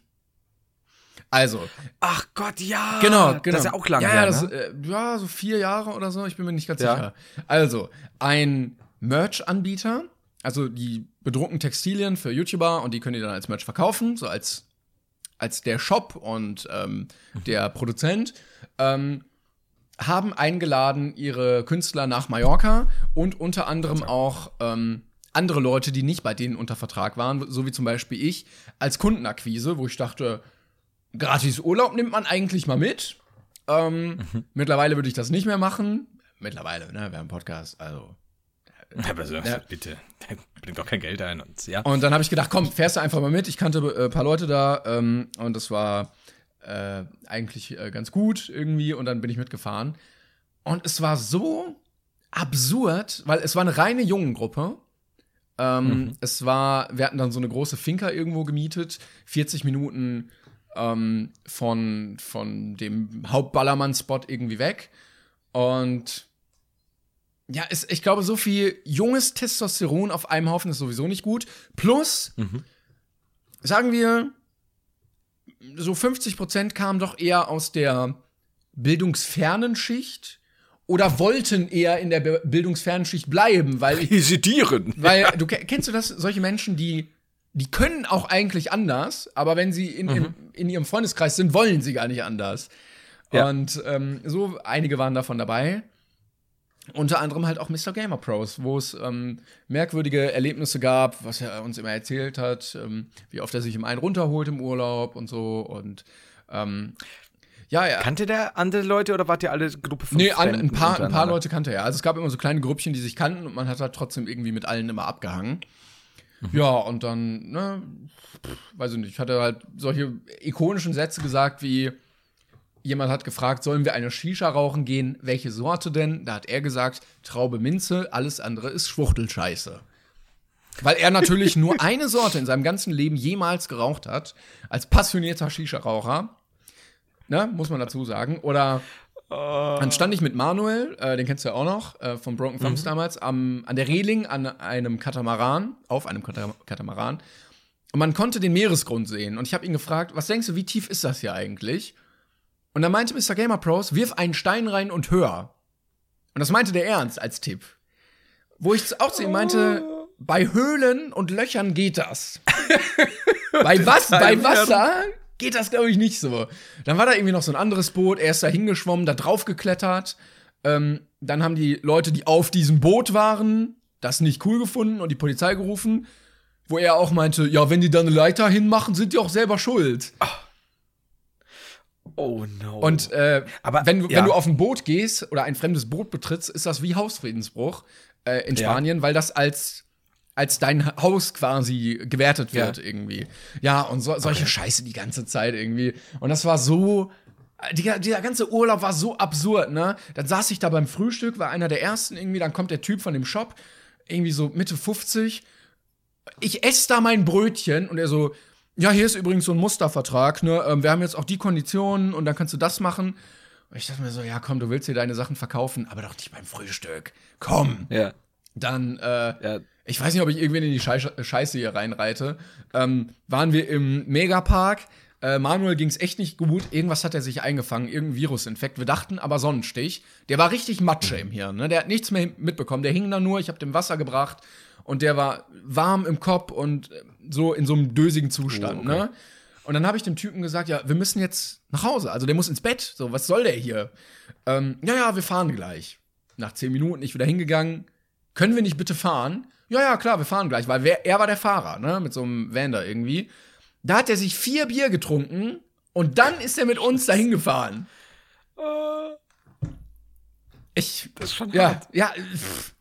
Also. Ach Gott, ja. Genau, genau. Das ist ja auch lange ja, her, ja, das, ne? äh, ja, so vier Jahre oder so, ich bin mir nicht ganz Ja. sicher. Also, ein Merch-Anbieter, also die bedrucken Textilien für YouTuber und die können die dann als Merch verkaufen, so als, als der Shop und ähm, der Produzent, ähm, haben eingeladen ihre Künstler nach Mallorca und unter anderem auch ähm, andere Leute, die nicht bei denen unter Vertrag waren, so wie zum Beispiel ich, als Kundenakquise, wo ich dachte, gratis Urlaub nimmt man eigentlich mal mit. Ähm, Mhm. Mittlerweile würde ich das nicht mehr machen. Mittlerweile, ne, wir haben einen Podcast, also. Aber so, Ja. bitte, bringt doch kein Geld ein. Und, ja. Und dann habe ich gedacht, komm, fährst du einfach mal mit. Ich kannte ein äh, paar Leute da ähm, und das war äh, eigentlich äh, ganz gut irgendwie. Und dann bin ich mitgefahren. Und es war so absurd, weil es war eine reine Jungengruppe. Ähm, Mhm. Es war, wir hatten dann so eine große Finca irgendwo gemietet, vierzig Minuten ähm, von, von dem Hauptballermann-Spot irgendwie weg. Und ja, es, ich glaube, so viel junges Testosteron auf einem Haufen ist sowieso nicht gut. Plus, Mhm. sagen wir, so fünfzig Prozent kamen doch eher aus der bildungsfernen Schicht oder wollten eher in der Be- bildungsfernen Schicht bleiben, weil ich, Residieren. weil du ke- kennst du das, solche Menschen, die die können auch eigentlich anders, aber wenn sie in, im, in ihrem Freundeskreis sind, wollen sie gar nicht anders. Ja. Und ähm, so einige waren davon dabei. Unter anderem halt auch Mister Gamer Pros, wo es ähm, merkwürdige Erlebnisse gab, was er uns immer erzählt hat, ähm, wie oft er sich im einen runterholt im Urlaub und so. Und ähm, ja, ja. Kannte der andere Leute oder wart ihr alle Gruppe von Nee, an, Fremden ein, paar, ein paar untereinander? Leute kannte er. Also es gab immer so kleine Grüppchen, die sich kannten und man hat halt trotzdem irgendwie mit allen immer abgehangen. Ja, und dann, ne, pff, weiß ich nicht, hat er halt solche ikonischen Sätze gesagt wie, jemand hat gefragt, sollen wir eine Shisha rauchen gehen? Welche Sorte denn? Da hat er gesagt, Traube Minze, alles andere ist Schwuchtelscheiße. Weil er natürlich nur eine Sorte in seinem ganzen Leben jemals geraucht hat, als passionierter Shisha-Raucher. Ne, muss man dazu sagen. Oder dann stand ich mit Manuel, äh, den kennst du ja auch noch, äh, von Broken Thumbs damals, am, an der Reling an einem Katamaran, auf einem Kata- Katamaran. Und man konnte den Meeresgrund sehen. Und ich habe ihn gefragt, was denkst du, wie tief ist das hier eigentlich? Und dann meinte Mister Gamer Pros, wirf einen Stein rein und hör. Und das meinte der ernst als Tipp. Wo ich auch zu ihm meinte, bei Höhlen und Löchern geht das. bei was? Bei Wasser geht das, glaube ich, nicht so. Dann war da irgendwie noch so ein anderes Boot, er ist da hingeschwommen, da drauf geklettert. Ähm, dann haben die Leute, die auf diesem Boot waren, das nicht cool gefunden und die Polizei gerufen. Wo er auch meinte, ja, wenn die da eine Leiter hinmachen, sind die auch selber schuld. Oh no. Und äh, Aber, wenn, ja. wenn du auf ein Boot gehst oder ein fremdes Boot betrittst, ist das wie Hausfriedensbruch äh, in Ja. Spanien, weil das als, als dein Haus quasi gewertet wird Ja. irgendwie. Ja, und so, solche Scheiße die ganze Zeit irgendwie. Und das war so, dieser, dieser ganze Urlaub war so absurd, ne? Dann saß ich da beim Frühstück, war einer der ersten irgendwie, dann kommt der Typ von dem Shop, irgendwie so Mitte fünfzig. Ich esse da mein Brötchen und er so, ja, hier ist übrigens so ein Mustervertrag, ne? Ähm, wir haben jetzt auch die Konditionen und dann kannst du das machen. Und ich dachte mir so, ja, komm, du willst dir deine Sachen verkaufen, aber doch nicht beim Frühstück. Komm. Ja. Dann, äh, Ja. ich weiß nicht, ob ich irgendwen in die Scheiße, Scheiße hier reinreite. Ähm, waren wir im Megapark. Äh, Manuel ging's echt nicht gut. Irgendwas hat er sich eingefangen, irgendein Virusinfekt. Wir dachten aber Sonnenstich. Der war richtig Matsche im Hirn, ne? Der hat nichts mehr mitbekommen. Der hing da nur, ich habe dem Wasser gebracht. Und der war warm im Kopf und so in so einem dösigen Zustand, Oh, okay. ne? Und dann habe ich dem Typen gesagt, ja, wir müssen jetzt nach Hause. Also der muss ins Bett. So, was soll der hier? Ähm, ja, ja, wir fahren gleich. Nach zehn Minuten ich wieder hingegangen. Können wir nicht bitte fahren? Ja, ja, klar, wir fahren gleich. Weil wer, er war der Fahrer, ne? Mit so einem Van da irgendwie. Da hat er sich vier Bier getrunken. Und dann ist er mit uns dahin gefahren. Ich, das ist schon ja, hart. ja, pff.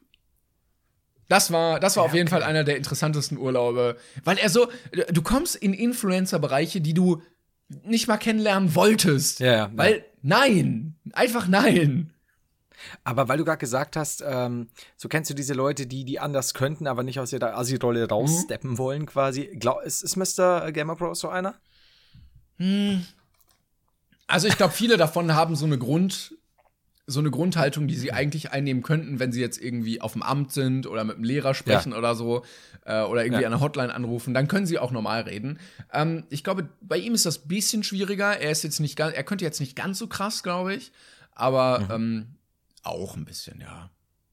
Das war, das war ja, auf jeden okay. Fall einer der interessantesten Urlaube. Weil er so, du kommst in Influencer-Bereiche, die du nicht mal kennenlernen wolltest. Ja, ja. Weil, ja. nein, einfach nein. Aber weil du gerade gesagt hast, ähm, so kennst du diese Leute, die die anders könnten, aber nicht aus ihrer Assi-Rolle raussteppen mhm. wollen quasi. Glaub, ist, ist Mister Gamer Bros so einer? Hm. Also ich glaube, viele davon haben so eine Grund, so eine Grundhaltung, die sie eigentlich einnehmen könnten, wenn sie jetzt irgendwie auf dem Amt sind oder mit einem Lehrer sprechen ja. oder so äh, oder irgendwie ja. an einer Hotline anrufen, dann können sie auch normal reden. Ähm, ich glaube, bei ihm ist das ein bisschen schwieriger. Er ist jetzt nicht ganz, er könnte jetzt nicht ganz so krass, glaube ich, aber mhm. ähm, auch ein bisschen, ja.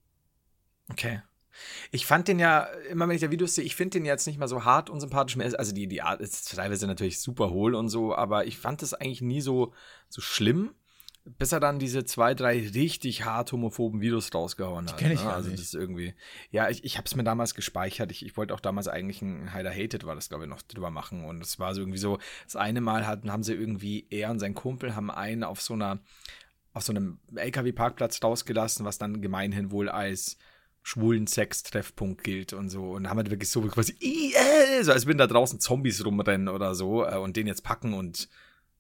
Okay. Ich fand den ja, immer wenn ich da Videos sehe, ich finde den jetzt nicht mal so hart unsympathisch mehr. Also die, die Art ist teilweise natürlich super hohl und so, aber ich fand das eigentlich nie so, so schlimm, bis er dann diese zwei, drei richtig hart homophoben Videos rausgehauen hat. Die kenn ich ne? gar Also nicht. das ist irgendwie, ja, ich, ich habe es mir damals gespeichert. Ich, ich wollte auch damals eigentlich ein Hider Hated, war das, glaube ich, noch drüber machen. Und es war so irgendwie so, das eine Mal hatten, haben sie irgendwie, er und sein Kumpel haben einen auf so einer, auf so einem L K W-Parkplatz rausgelassen, was dann gemeinhin wohl als schwulen Sex-Treffpunkt gilt und so. Und haben wir wirklich so quasi, äh, so als würden da draußen Zombies rumrennen oder so äh, und den jetzt packen und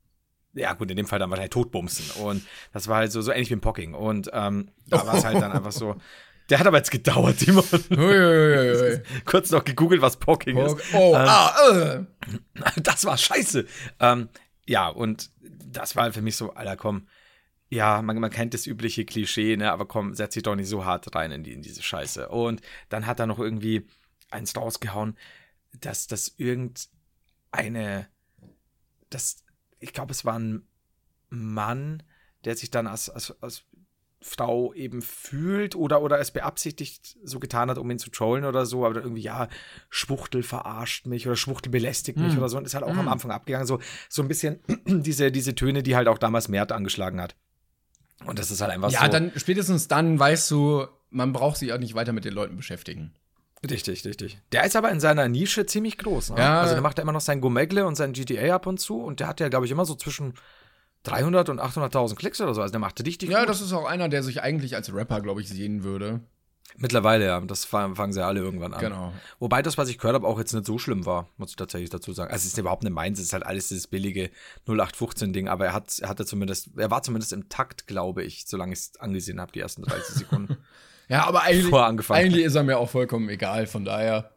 ja gut, in dem Fall dann wahrscheinlich totbumsen. Und das war halt so, so ähnlich wie im Pocking. Und ähm, da war es halt dann einfach so, der hat aber jetzt gedauert, Timon. Uiuiui. Kurz noch gegoogelt, was Pocking Pock. ist. Oh, ähm, ah, äh. Das war scheiße. Ähm, ja, und das war halt für mich so, Alter, komm, ja, man, man kennt das übliche Klischee, ne, aber komm, setz dich doch nicht so hart rein in, die, in diese Scheiße. Und dann hat er noch irgendwie eins rausgehauen, dass das irgendeine, das, ich glaube, es war ein Mann, der sich dann als, als, als Frau eben fühlt oder, oder es beabsichtigt so getan hat, um ihn zu trollen oder so, aber dann irgendwie, ja, Schwuchtel verarscht mich oder Schwuchtel belästigt mich mm. oder so und ist halt auch mm. am Anfang abgegangen, so, so ein bisschen diese, diese Töne, die halt auch damals Mert angeschlagen hat. Und das ist halt einfach ja, so. Ja, dann spätestens dann weißt du, man braucht sich auch nicht weiter mit den Leuten beschäftigen. Richtig, richtig. Der ist aber in seiner Nische ziemlich groß. Ne? Ja. Also der macht ja immer noch sein Gomegle und sein G T A ab und zu und der hat ja, glaube ich, immer so zwischen dreihundert und achthunderttausend Klicks oder so. Also der macht richtig Ja, gut. das ist auch einer, der sich eigentlich als Rapper, glaube ich, sehen würde. Mittlerweile, ja. Das fangen sie alle irgendwann an. Genau. Wobei das, was ich gehört habe, auch jetzt nicht so schlimm war, muss ich tatsächlich dazu sagen. Also es ist überhaupt nicht meins, es ist halt alles dieses billige null acht fünfzehn Ding, aber er hat, er hatte zumindest, er war zumindest im Takt, glaube ich, solange ich es angesehen habe, die ersten dreißig Sekunden. Ja, aber eigentlich, angefangen. eigentlich ist er mir auch vollkommen egal, von daher.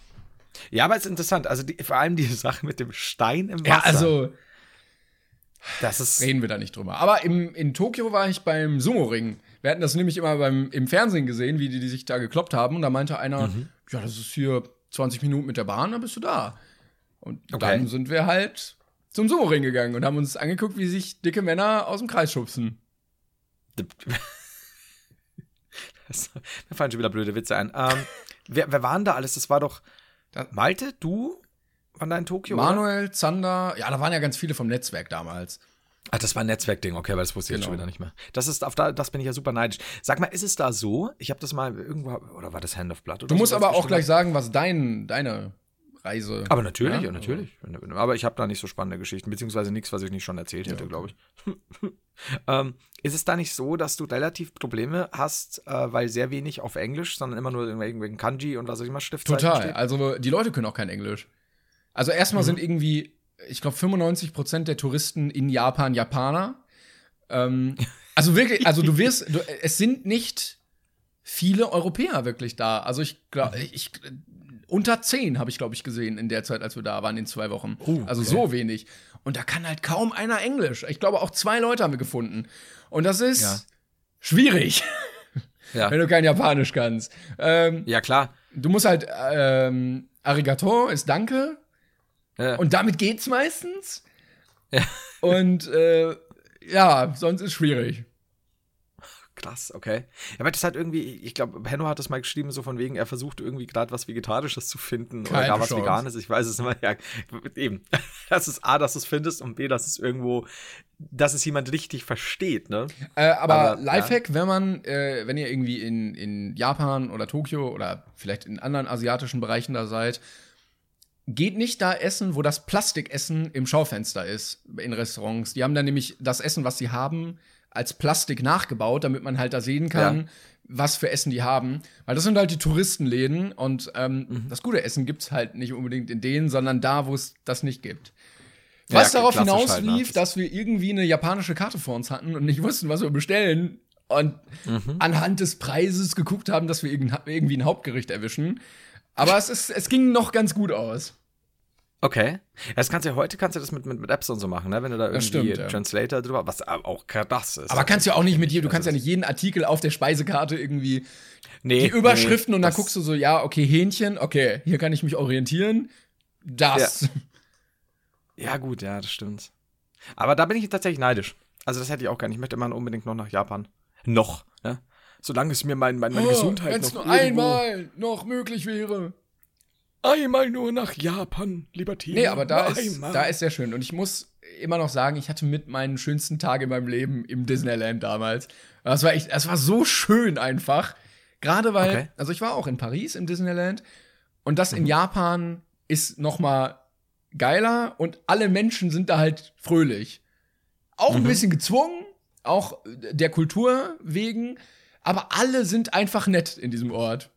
Ja, aber es ist interessant, also die, vor allem diese Sache mit dem Stein im Wasser. Ja, also das ist reden wir da nicht drüber. Aber im, in Tokio war ich beim Sumo-Ring. Wir hatten das nämlich immer beim, im Fernsehen gesehen, wie die, die sich da gekloppt haben. Und da meinte einer, mhm. ja, das ist hier zwanzig Minuten mit der Bahn, dann bist du da. Und okay. Dann sind wir halt zum Sumo-Ring gegangen und haben uns angeguckt, wie sich dicke Männer aus dem Kreis schubsen. Das, mir fallen schon wieder blöde Witze ein. Ähm, wer, wer waren da alles? Das war doch Malte, du? Waren da in Tokio? Manuel, oder? Zander, ja, da waren ja ganz viele vom Netzwerk damals. Ach, das war ein Netzwerkding, okay, weil das wusste ich genau. jetzt schon wieder nicht mehr. Das ist, auf da, das bin ich ja super neidisch. Sag mal, ist es da so? Ich habe das mal irgendwo, oder war das Hand of Blood? Oder du musst so, aber auch gleich sagen, was dein, deine Reise. Aber natürlich, ja, ja natürlich. Aber ich habe da nicht so spannende Geschichten, beziehungsweise nichts, was ich nicht schon erzählt hätte, ja, okay. glaube ich. ähm, ist es da nicht so, dass du relativ Probleme hast, äh, weil sehr wenig auf Englisch, sondern immer nur in irgendwelchen Kanji und was auch immer Schriftzeichen Total. steht? Also die Leute können auch kein Englisch. Also erstmal mhm. sind irgendwie, ich glaube, fünfundneunzig Prozent der Touristen in Japan Japaner. Ähm, also wirklich, also du wirst, du, es sind nicht viele Europäer wirklich da. Also ich glaube, ich, unter zehn habe ich, glaube ich, gesehen in der Zeit, als wir da waren, in zwei Wochen. Uh, also okay. so wenig. Und da kann halt kaum einer Englisch. Ich glaube, auch zwei Leute haben wir gefunden. Und das ist ja. schwierig, ja. wenn du kein Japanisch kannst. Ähm, ja, klar. Du musst halt, ähm, Arigato ist Danke. Ja. Und damit geht's meistens. Ja. Und äh, ja, sonst ist schwierig. Krass, okay. Ja, aber das hat irgendwie, ich glaube, Henno hat das mal geschrieben, so von wegen, er versucht irgendwie gerade was Vegetarisches zu finden Keine oder gar was Chance. Veganes. Ich weiß es immer. Ja, eben. Das ist A, dass du es findest und B, dass es irgendwo, dass es jemand richtig versteht, ne? Äh, aber, Aber, Lifehack, ja. wenn man, äh, wenn ihr irgendwie in, in Japan oder Tokio oder vielleicht in anderen asiatischen Bereichen da seid, geht nicht da essen, wo das Plastikessen im Schaufenster ist, in Restaurants. Die haben dann nämlich das Essen, was sie haben, als Plastik nachgebaut, damit man halt da sehen kann, ja. was für Essen die haben. Weil das sind halt die Touristenläden und ähm, mhm. das gute Essen gibt's halt nicht unbedingt in denen, sondern da, wo es das nicht gibt. Was ja, darauf hinauslief, halt, dass wir irgendwie eine japanische Karte vor uns hatten und nicht wussten, was wir bestellen. Und mhm. anhand des Preises geguckt haben, dass wir irgendwie ein Hauptgericht erwischen. Aber es, ist, es ging noch ganz gut aus. Okay. Das kannst du ja heute kannst du das mit, mit, mit Apps und so machen, ne? Wenn du da irgendwie stimmt, ja. Translator drüber, was auch krass ist. Aber kannst du ja auch nicht mit dir, du kannst ja nicht jeden Artikel auf der Speisekarte irgendwie nee, die Überschriften nee, und dann guckst du so, ja, okay, Hähnchen, okay, hier kann ich mich orientieren. Das. Ja, ja gut, ja, das stimmt. Aber da bin ich tatsächlich neidisch. Also das hätte ich auch gerne. Ich möchte immer unbedingt noch nach Japan. Noch, ne? Solange es mir mein, mein, meine oh, Gesundheit wenn's noch nur einmal noch möglich wäre. Einmal nur nach Japan, lieber Timo. Nee, aber da ist, da ist sehr schön. Und ich muss immer noch sagen, ich hatte mit meinen schönsten Tage in meinem Leben im Disneyland damals. Das war echt, das war so schön einfach. Gerade weil, okay. also ich war auch in Paris im Disneyland. Und das mhm. in Japan ist noch mal geiler. Und alle Menschen sind da halt fröhlich. Auch mhm. ein bisschen gezwungen, auch der Kultur wegen. Aber alle sind einfach nett in diesem Ort.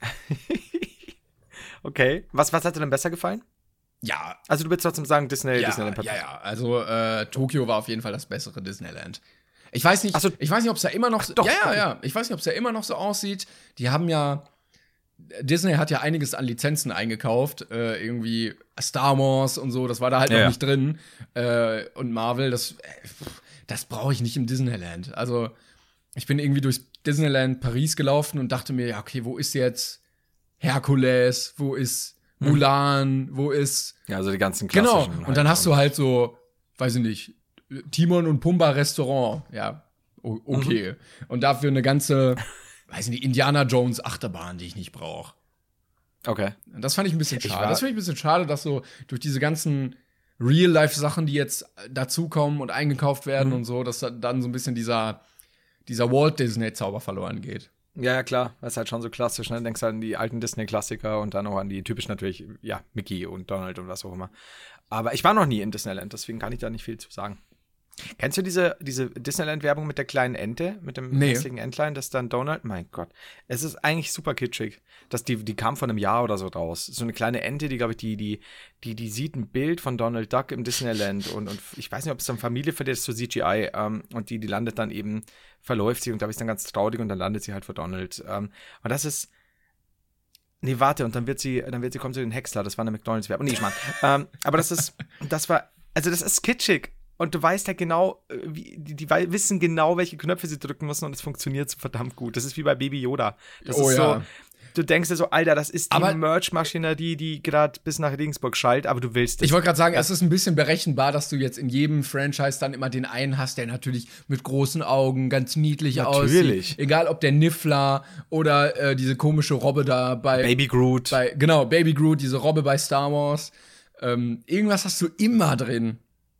Okay. Was, was hat dir denn besser gefallen? Ja. Also du willst trotzdem sagen Disney, ja, Disneyland Ja, ja. Also äh, Tokio war auf jeden Fall das bessere Disneyland. Ich weiß nicht, so. ich weiß nicht, ob es da immer noch so, doch, ja, ja, okay. ja. Ich weiß nicht, ob es da immer noch so aussieht. Die haben ja, Disney hat ja einiges an Lizenzen eingekauft. Äh, irgendwie Star Wars und so, das war da halt ja, noch ja. nicht drin. Äh, und Marvel, das, das brauche ich nicht im Disneyland. Also ich bin irgendwie durchs Disneyland Paris gelaufen und dachte mir, ja, okay, wo ist jetzt Herkules, wo ist Mulan, wo ist ja, also die ganzen klassischen. Genau, und dann hast du halt so, weiß ich nicht, Timon und Pumba Restaurant, ja, okay. Mhm. Und dafür eine ganze, weiß ich nicht, Indiana Jones Achterbahn, die ich nicht brauche. Okay. Und das fand ich ein bisschen schade. Das finde ich ein bisschen schade, dass so durch diese ganzen Real-Life-Sachen, die jetzt dazukommen und eingekauft werden mhm. und so, dass dann so ein bisschen dieser, dieser Walt Disney-Zauber verloren geht. Ja, ja, klar. Das ist halt schon so klassisch, ne? Du denkst halt an die alten Disney-Klassiker und dann auch an die typisch natürlich, ja, Mickey und Donald und was auch immer. Aber ich war noch nie in Disneyland, deswegen kann ich da nicht viel zu sagen. Kennst du diese, diese Disneyland-Werbung mit der kleinen Ente, mit dem nee. hässlichen Entlein, das dann Donald? Mein Gott. Es ist eigentlich super kitschig. Das, die, die kam vor einem Jahr oder so raus. So eine kleine Ente, die, glaube ich, die, die, die, die sieht ein Bild von Donald Duck im Disneyland und, und ich weiß nicht, ob es dann Familie für die ist, so C G I, ähm, und die, die landet dann eben, verläuft sie und glaube ich ist dann ganz traurig und dann landet sie halt vor Donald. Ähm, und das ist, nee, warte, und dann wird sie, dann wird sie, kommt zu den Häcksler, das war eine McDonalds-Werbung. Nee, ich meine, ähm, aber das ist, das war, also das ist kitschig. Und du weißt ja genau, wie, die, die wissen genau, welche Knöpfe sie drücken müssen und es funktioniert so verdammt gut. Das ist wie bei Baby Yoda. Das oh, ist ja. so, du denkst dir so, Alter, das ist die aber Merch-Maschine, die, die gerade bis nach Regensburg schallt, aber du willst es. Ich wollte gerade sagen, ja. es ist ein bisschen berechenbar, dass du jetzt in jedem Franchise dann immer den einen hast, der natürlich mit großen Augen ganz niedlich natürlich. aussieht. Egal, ob der Niffler oder äh, diese komische Robbe da bei Baby Groot. Bei, genau, Baby Groot, diese Robbe bei Star Wars. Ähm, irgendwas hast du immer drin.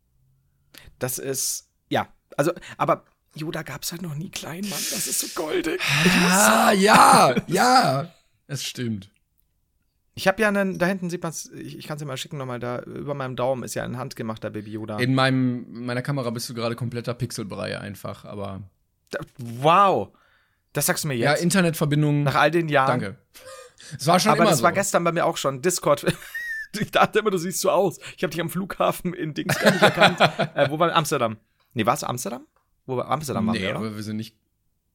Das ist, ja, also, aber Yoda gab's halt noch nie klein, Mann, das ist so goldig. Ah, ja, ja, es stimmt. Ich habe ja einen, da hinten sieht man's, ich, ich kann es dir mal schicken nochmal, da über meinem Daumen ist ja ein handgemachter Baby Yoda. In meinem, meiner Kamera bist du gerade kompletter Pixelbrei einfach, aber da, wow, das sagst du mir jetzt? Ja, Internetverbindung. Nach all den Jahren. Danke. Es war schon aber immer das so. war gestern bei mir auch schon, Discord. Ich dachte immer, du siehst so aus. Ich habe dich am Flughafen in Dings gar nicht erkannt. äh, wo war Amsterdam? Nee, war es Amsterdam? Wo war Amsterdam? Nee, waren wir, aber wir sind nicht.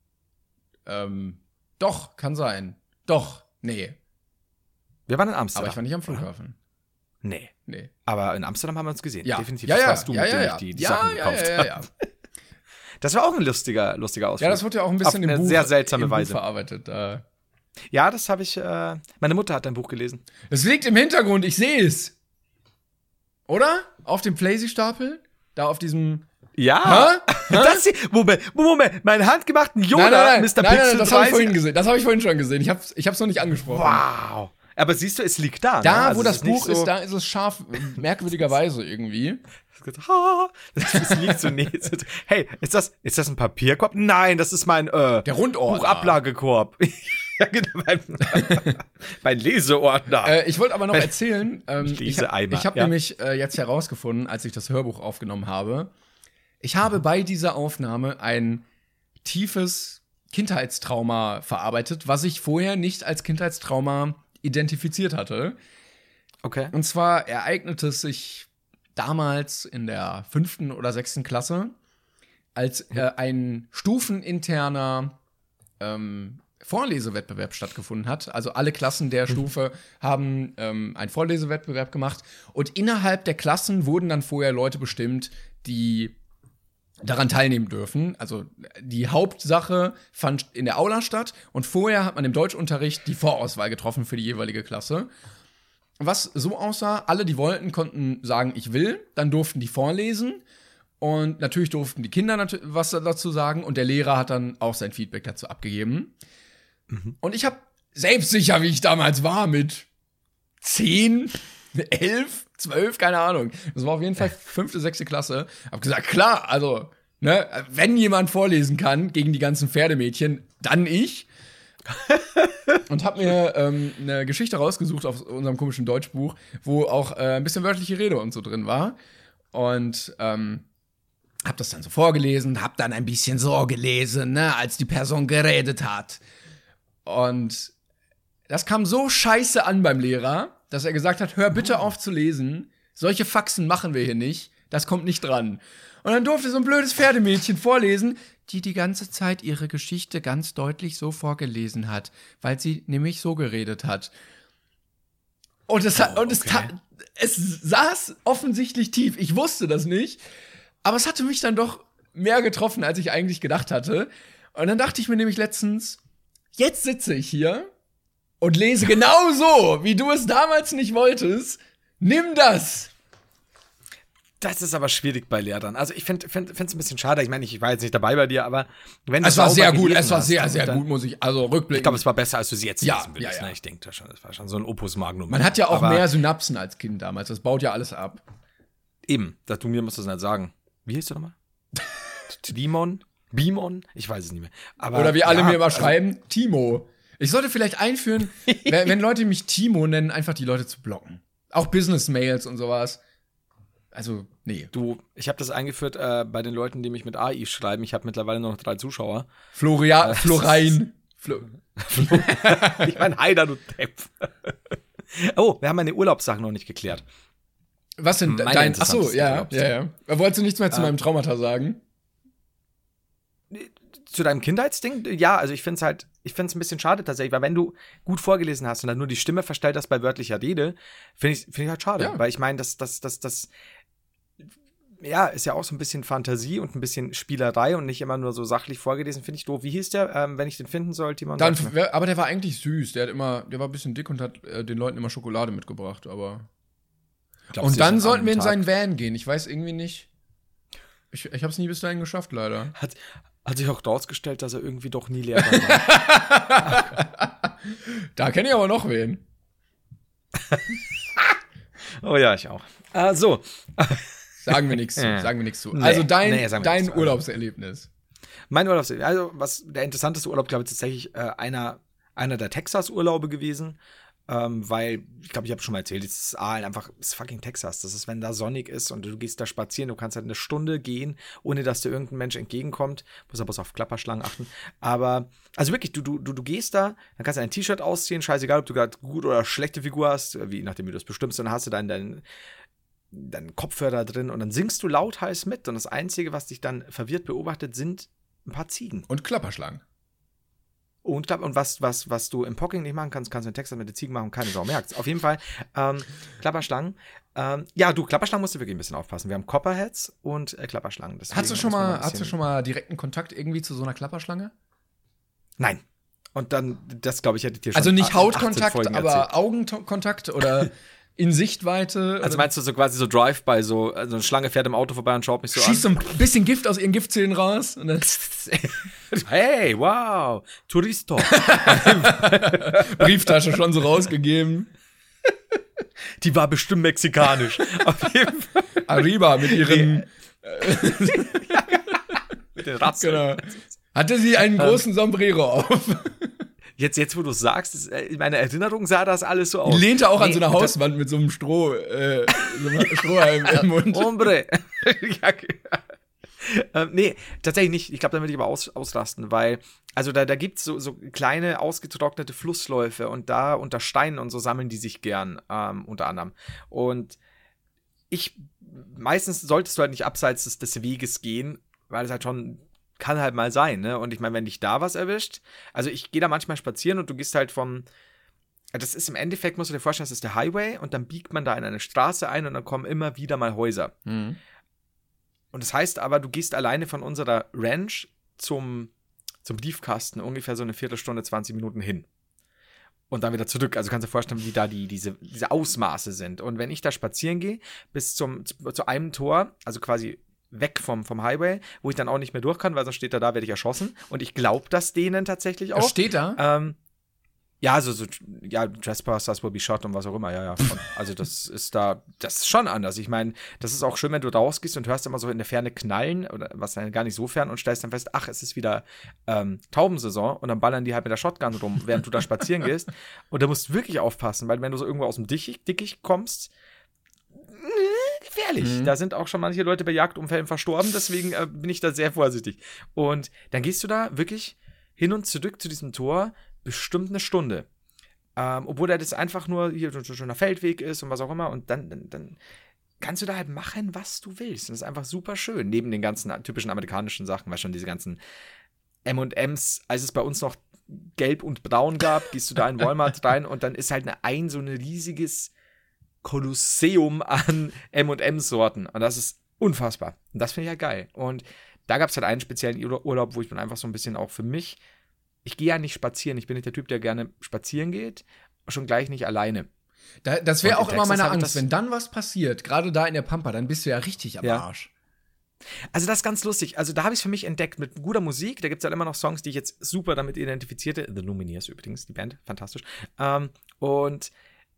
Ähm, doch, kann sein. Doch, nee. Wir waren in Amsterdam. Aber ich war nicht am Flughafen. Nee. Nee. Aber in Amsterdam haben wir uns gesehen. Ja. Definitiv. Ja, das ja, warst du, ja, mit ja, dem ja. ich die, die ja, Sachen ja, gekauft ja, ja, ja. habe. Das war auch ein lustiger, lustiger Ausflug. Ja, das wurde ja auch ein bisschen Auf im eine Buch, sehr seltsame im Weise Buch verarbeitet. Äh. Ja, das habe ich, äh, meine Mutter hat dein Buch gelesen. Es liegt im Hintergrund, ich sehe es. Oder? Auf dem Playsy-Stapel? Da auf diesem. Ja! Hä? Das hier, Moment, Moment, meinen handgemachten Yoda, nein, nein, nein, Mister nein, nein, Pixel das habe ich dreißig. vorhin gesehen. Das habe ich vorhin schon gesehen. Ich habe ich hab's noch nicht angesprochen. Wow. Aber siehst du, es liegt da. Da, ne? Also wo es das ist nicht Buch so, ist, da ist es scharf, merkwürdigerweise irgendwie. Das liegt so nee. Hey, ist das, ist das ein Papierkorb? Nein, das ist mein äh, Der Rundordner. Buchablagekorb. Ja, genau, mein, mein Leseordner. Äh, ich wollte aber noch erzählen, ähm, Ich ich lese habe Eimer, hab ja. nämlich äh, jetzt herausgefunden, als ich das Hörbuch aufgenommen habe, ich habe bei dieser Aufnahme ein tiefes Kindheitstrauma verarbeitet, was ich vorher nicht als Kindheitstrauma identifiziert hatte. Okay. Und zwar ereignete es sich damals in der fünften oder sechsten Klasse, als äh, ein stufeninterner ähm, Vorlesewettbewerb stattgefunden hat. Also alle Klassen der Stufe haben ähm, einen Vorlesewettbewerb gemacht. Und innerhalb der Klassen wurden dann vorher Leute bestimmt, die daran teilnehmen dürfen. Also die Hauptsache fand in der Aula statt. Und vorher hat man im Deutschunterricht die Vorauswahl getroffen für die jeweilige Klasse. Was so aussah, alle, die wollten, konnten sagen, ich will. Dann durften die vorlesen. Und natürlich durften die Kinder nat- was dazu sagen. Und der Lehrer hat dann auch sein Feedback dazu abgegeben. Mhm. Und ich habe selbstsicher, wie ich damals war, mit zehn, elf, zwölf, keine Ahnung. Das war auf jeden Fall fünfte, sechste Klasse. Hab gesagt, klar, also, ne, wenn jemand vorlesen kann gegen die ganzen Pferdemädchen, dann ich. Und hab mir ähm, eine Geschichte rausgesucht auf unserem komischen Deutschbuch, wo auch äh, ein bisschen wörtliche Rede und so drin war. Und ähm, hab das dann so vorgelesen, hab dann ein bisschen so gelesen, ne, als die Person geredet hat. Und das kam so scheiße an beim Lehrer, dass er gesagt hat, hör bitte auf zu lesen, solche Faxen machen wir hier nicht, das kommt nicht dran. Und dann durfte so ein blödes Pferdemädchen vorlesen, die die ganze Zeit ihre Geschichte ganz deutlich so vorgelesen hat, weil sie nämlich so geredet hat. Und es, hat, Oh, und es, okay. ta- es saß offensichtlich tief, ich wusste das nicht, aber es hatte mich dann doch mehr getroffen, als ich eigentlich gedacht hatte. Und dann dachte ich mir nämlich letztens, jetzt sitze ich hier und lese genau so, wie du es damals nicht wolltest. Nimm das! Das ist aber schwierig bei Lehrern. Also ich finde es find, ein bisschen schade. Ich meine, ich war jetzt nicht dabei bei dir, aber wenn du Es war sauber sehr gut, gelesen es war hast, sehr, sehr dann- gut, muss ich, also rückblickend. Ich glaube, es war besser, als du sie jetzt Ja, lesen würdest. ja, ja. Ne? Ich denke, das, schon- das war schon so ein Opus Magnum. Man hat ja auch aber mehr Synapsen als Kind damals, das baut ja alles ab. Eben, das, du mir musst das nicht sagen. Wie hieß du nochmal? Dimon? Bimon? Ich weiß es nicht mehr. Aber, Oder wie alle ja, mir immer also- schreiben, Timo. Ich sollte vielleicht einführen, wenn, wenn Leute mich Timo nennen, einfach die Leute zu blocken. Auch Business-Mails und sowas. Also, nee. Du, ich habe das eingeführt äh, bei den Leuten, die mich mit A I schreiben. Ich habe mittlerweile nur noch drei Zuschauer. Floria, Äh, Florein. Flo Ich meine, Heider, du Depp. Oh, wir haben meine Urlaubssachen noch nicht geklärt. Was denn Meine dein? Achso, interessanteste ja, Urlaubszeit. ja, ja. Wolltest du nichts mehr zu Ähm, meinem Traumata sagen? Zu deinem Kindheitsding? Ja, also ich finde es halt, ich finde es ein bisschen schade tatsächlich, weil wenn du gut vorgelesen hast und dann nur die Stimme verstellt hast bei wörtlicher Rede, finde ich, finde ich halt schade. Ja. Weil ich meine, das, das, das, das, ja, ist ja auch so ein bisschen Fantasie und ein bisschen Spielerei und nicht immer nur so sachlich vorgelesen, finde ich doof. Wie hieß der, ähm, wenn ich den finden soll, Timon? Dann, Sag mal. wär- aber der war eigentlich süß. Der hat immer, der war ein bisschen dick und hat äh, den Leuten immer Schokolade mitgebracht. Aber Glaubst du, und dann ist an sollten wir in einem seinen Van gehen. Ich weiß irgendwie nicht. Ich, ich habe es nie bis dahin geschafft, leider. Hat, hat sich auch rausgestellt, dass er irgendwie doch nie Lehrer war. Da kenne ich aber noch wen. Oh ja, ich auch. Äh, so. Sagen wir nichts zu. Ja. Sagen wir nichts zu. Nee, Also dein, nee, sagen wir dein nichts zu. Urlaubserlebnis. Mein Urlaub, also was der interessanteste Urlaub, glaube ich, tatsächlich äh, einer, einer der Texas-Urlaube gewesen. Ähm, weil, ich glaube, ich habe schon mal erzählt, es ist Aalen einfach, es ist fucking Texas. Das ist, wenn da sonnig ist und du gehst da spazieren, du kannst halt eine Stunde gehen, ohne dass dir irgendein Mensch entgegenkommt. Muss aber auf Klapperschlangen achten. Aber, also wirklich, du, du, du, du gehst da, dann kannst du ein T-Shirt ausziehen, scheißegal, ob du gerade gut oder schlechte Figur hast, wie nachdem wie du es bestimmst, und dann hast du dann deinen deinen Kopfhörer drin und dann singst du lauthals mit. Und das Einzige, was dich dann verwirrt beobachtet, sind ein paar Ziegen. Und Klapperschlangen. Und, glaub- und was, was, was du im Pocking nicht machen kannst, kannst du in Texas mit den Ziegen machen und keine Sau merkt. Auf jeden Fall, ähm, Klapperschlangen. Ähm, ja, du, Klapperschlangen musst du wirklich ein bisschen aufpassen. Wir haben Copperheads und äh, Klapperschlangen. Deswegen Hast du schon muss man mal, ein hast du bisschen- schon mal direkten Kontakt irgendwie zu so einer Klapperschlange? Nein. Und dann, das glaube ich, hätte ich dir schon Also nicht a- achtzehn Hautkontakt, Folgen aber erzählt. Augenkontakt oder in Sichtweite. Also meinst du so quasi so Drive-by, so also eine Schlange fährt im Auto vorbei und schaut mich so schießt an? so ein bisschen Gift aus ihren Giftzähnen raus. Und dann hey, wow, Touristo. Brieftasche schon so rausgegeben. Die war bestimmt mexikanisch. Auf jeden Fall. Arriba mit ihren mit den Ratzen. Genau. Hatte sie einen großen Sombrero auf. Jetzt, jetzt, wo du es sagst, ist, in meiner Erinnerung sah das alles so aus. Die lehnte auch nee, an so einer Hauswand mit so einem Stroh, äh, so einem Strohhalm im Mund. Hombre. ja, ähm, nee, tatsächlich nicht. Ich glaube, da würde ich aber aus, ausrasten, weil, also da, da gibt es so, so kleine, ausgetrocknete Flussläufe und da unter Steinen und so sammeln die sich gern, ähm, unter anderem. Und ich, meistens solltest du halt nicht abseits des, des Weges gehen, weil es halt schon kann halt mal sein, ne? Und ich meine, wenn dich da was erwischt, also ich gehe da manchmal spazieren und du gehst halt vom, das ist im Endeffekt, musst du dir vorstellen, das ist der Highway und dann biegt man da in eine Straße ein und dann kommen immer wieder mal Häuser. Mhm. Und das heißt aber, du gehst alleine von unserer Ranch zum, zum Briefkasten ungefähr so eine Viertelstunde, zwanzig Minuten hin. Und dann wieder zurück. Also kannst du dir vorstellen, wie da die, diese, diese Ausmaße sind. Und wenn ich da spazieren gehe, bis zum, zu, zu einem Tor, also quasi weg vom, vom Highway, wo ich dann auch nicht mehr durch kann, weil sonst steht er da, werde ich erschossen. Und ich glaube das denen tatsächlich auch. Das steht da? Ähm, ja, so, so, ja, Trespassers will be shot und was auch immer, ja, ja. Schon. Also das ist da, das ist schon anders. Ich meine, das ist auch schön, wenn du rausgehst und hörst immer so in der Ferne knallen, oder was dann gar nicht so fern, und stellst dann fest, ach, es ist wieder ähm, Taubensaison und dann ballern die halt mit der Shotgun rum, während du da spazieren gehst. Und da musst du wirklich aufpassen, weil wenn du so irgendwo aus dem Dickicht, Dickicht kommst, gefährlich. Mhm. Da sind auch schon manche Leute bei Jagdunfällen verstorben, deswegen äh, bin ich da sehr vorsichtig. Und dann gehst du da wirklich hin und zurück zu diesem Tor bestimmt eine Stunde. Ähm, obwohl da das einfach nur hier so ein schöner Feldweg ist und was auch immer. Und dann, dann, dann kannst du da halt machen, was du willst. Und das ist einfach super schön. Neben den ganzen typischen amerikanischen Sachen, weil schon diese ganzen M und M's, als es bei uns noch gelb und braun gab, gehst du da in Walmart rein und dann ist halt eine, ein so ein riesiges Kolosseum an M und M-Sorten. Und das ist unfassbar. Und das finde ich halt geil. Und da gab es halt einen speziellen Urlaub, wo ich dann einfach so ein bisschen auch für mich, ich gehe ja nicht spazieren. Ich bin nicht der Typ, der gerne spazieren geht, schon gleich nicht alleine. Da, das wäre auch immer meine Angst, wenn dann was passiert, gerade da in der Pampa, dann bist du ja richtig am ja. Arsch. Also das ist ganz lustig. Also da habe ich es für mich entdeckt mit guter Musik. Da gibt es halt immer noch Songs, die ich jetzt super damit identifizierte. The Lumineers übrigens, die Band, fantastisch. Ähm, und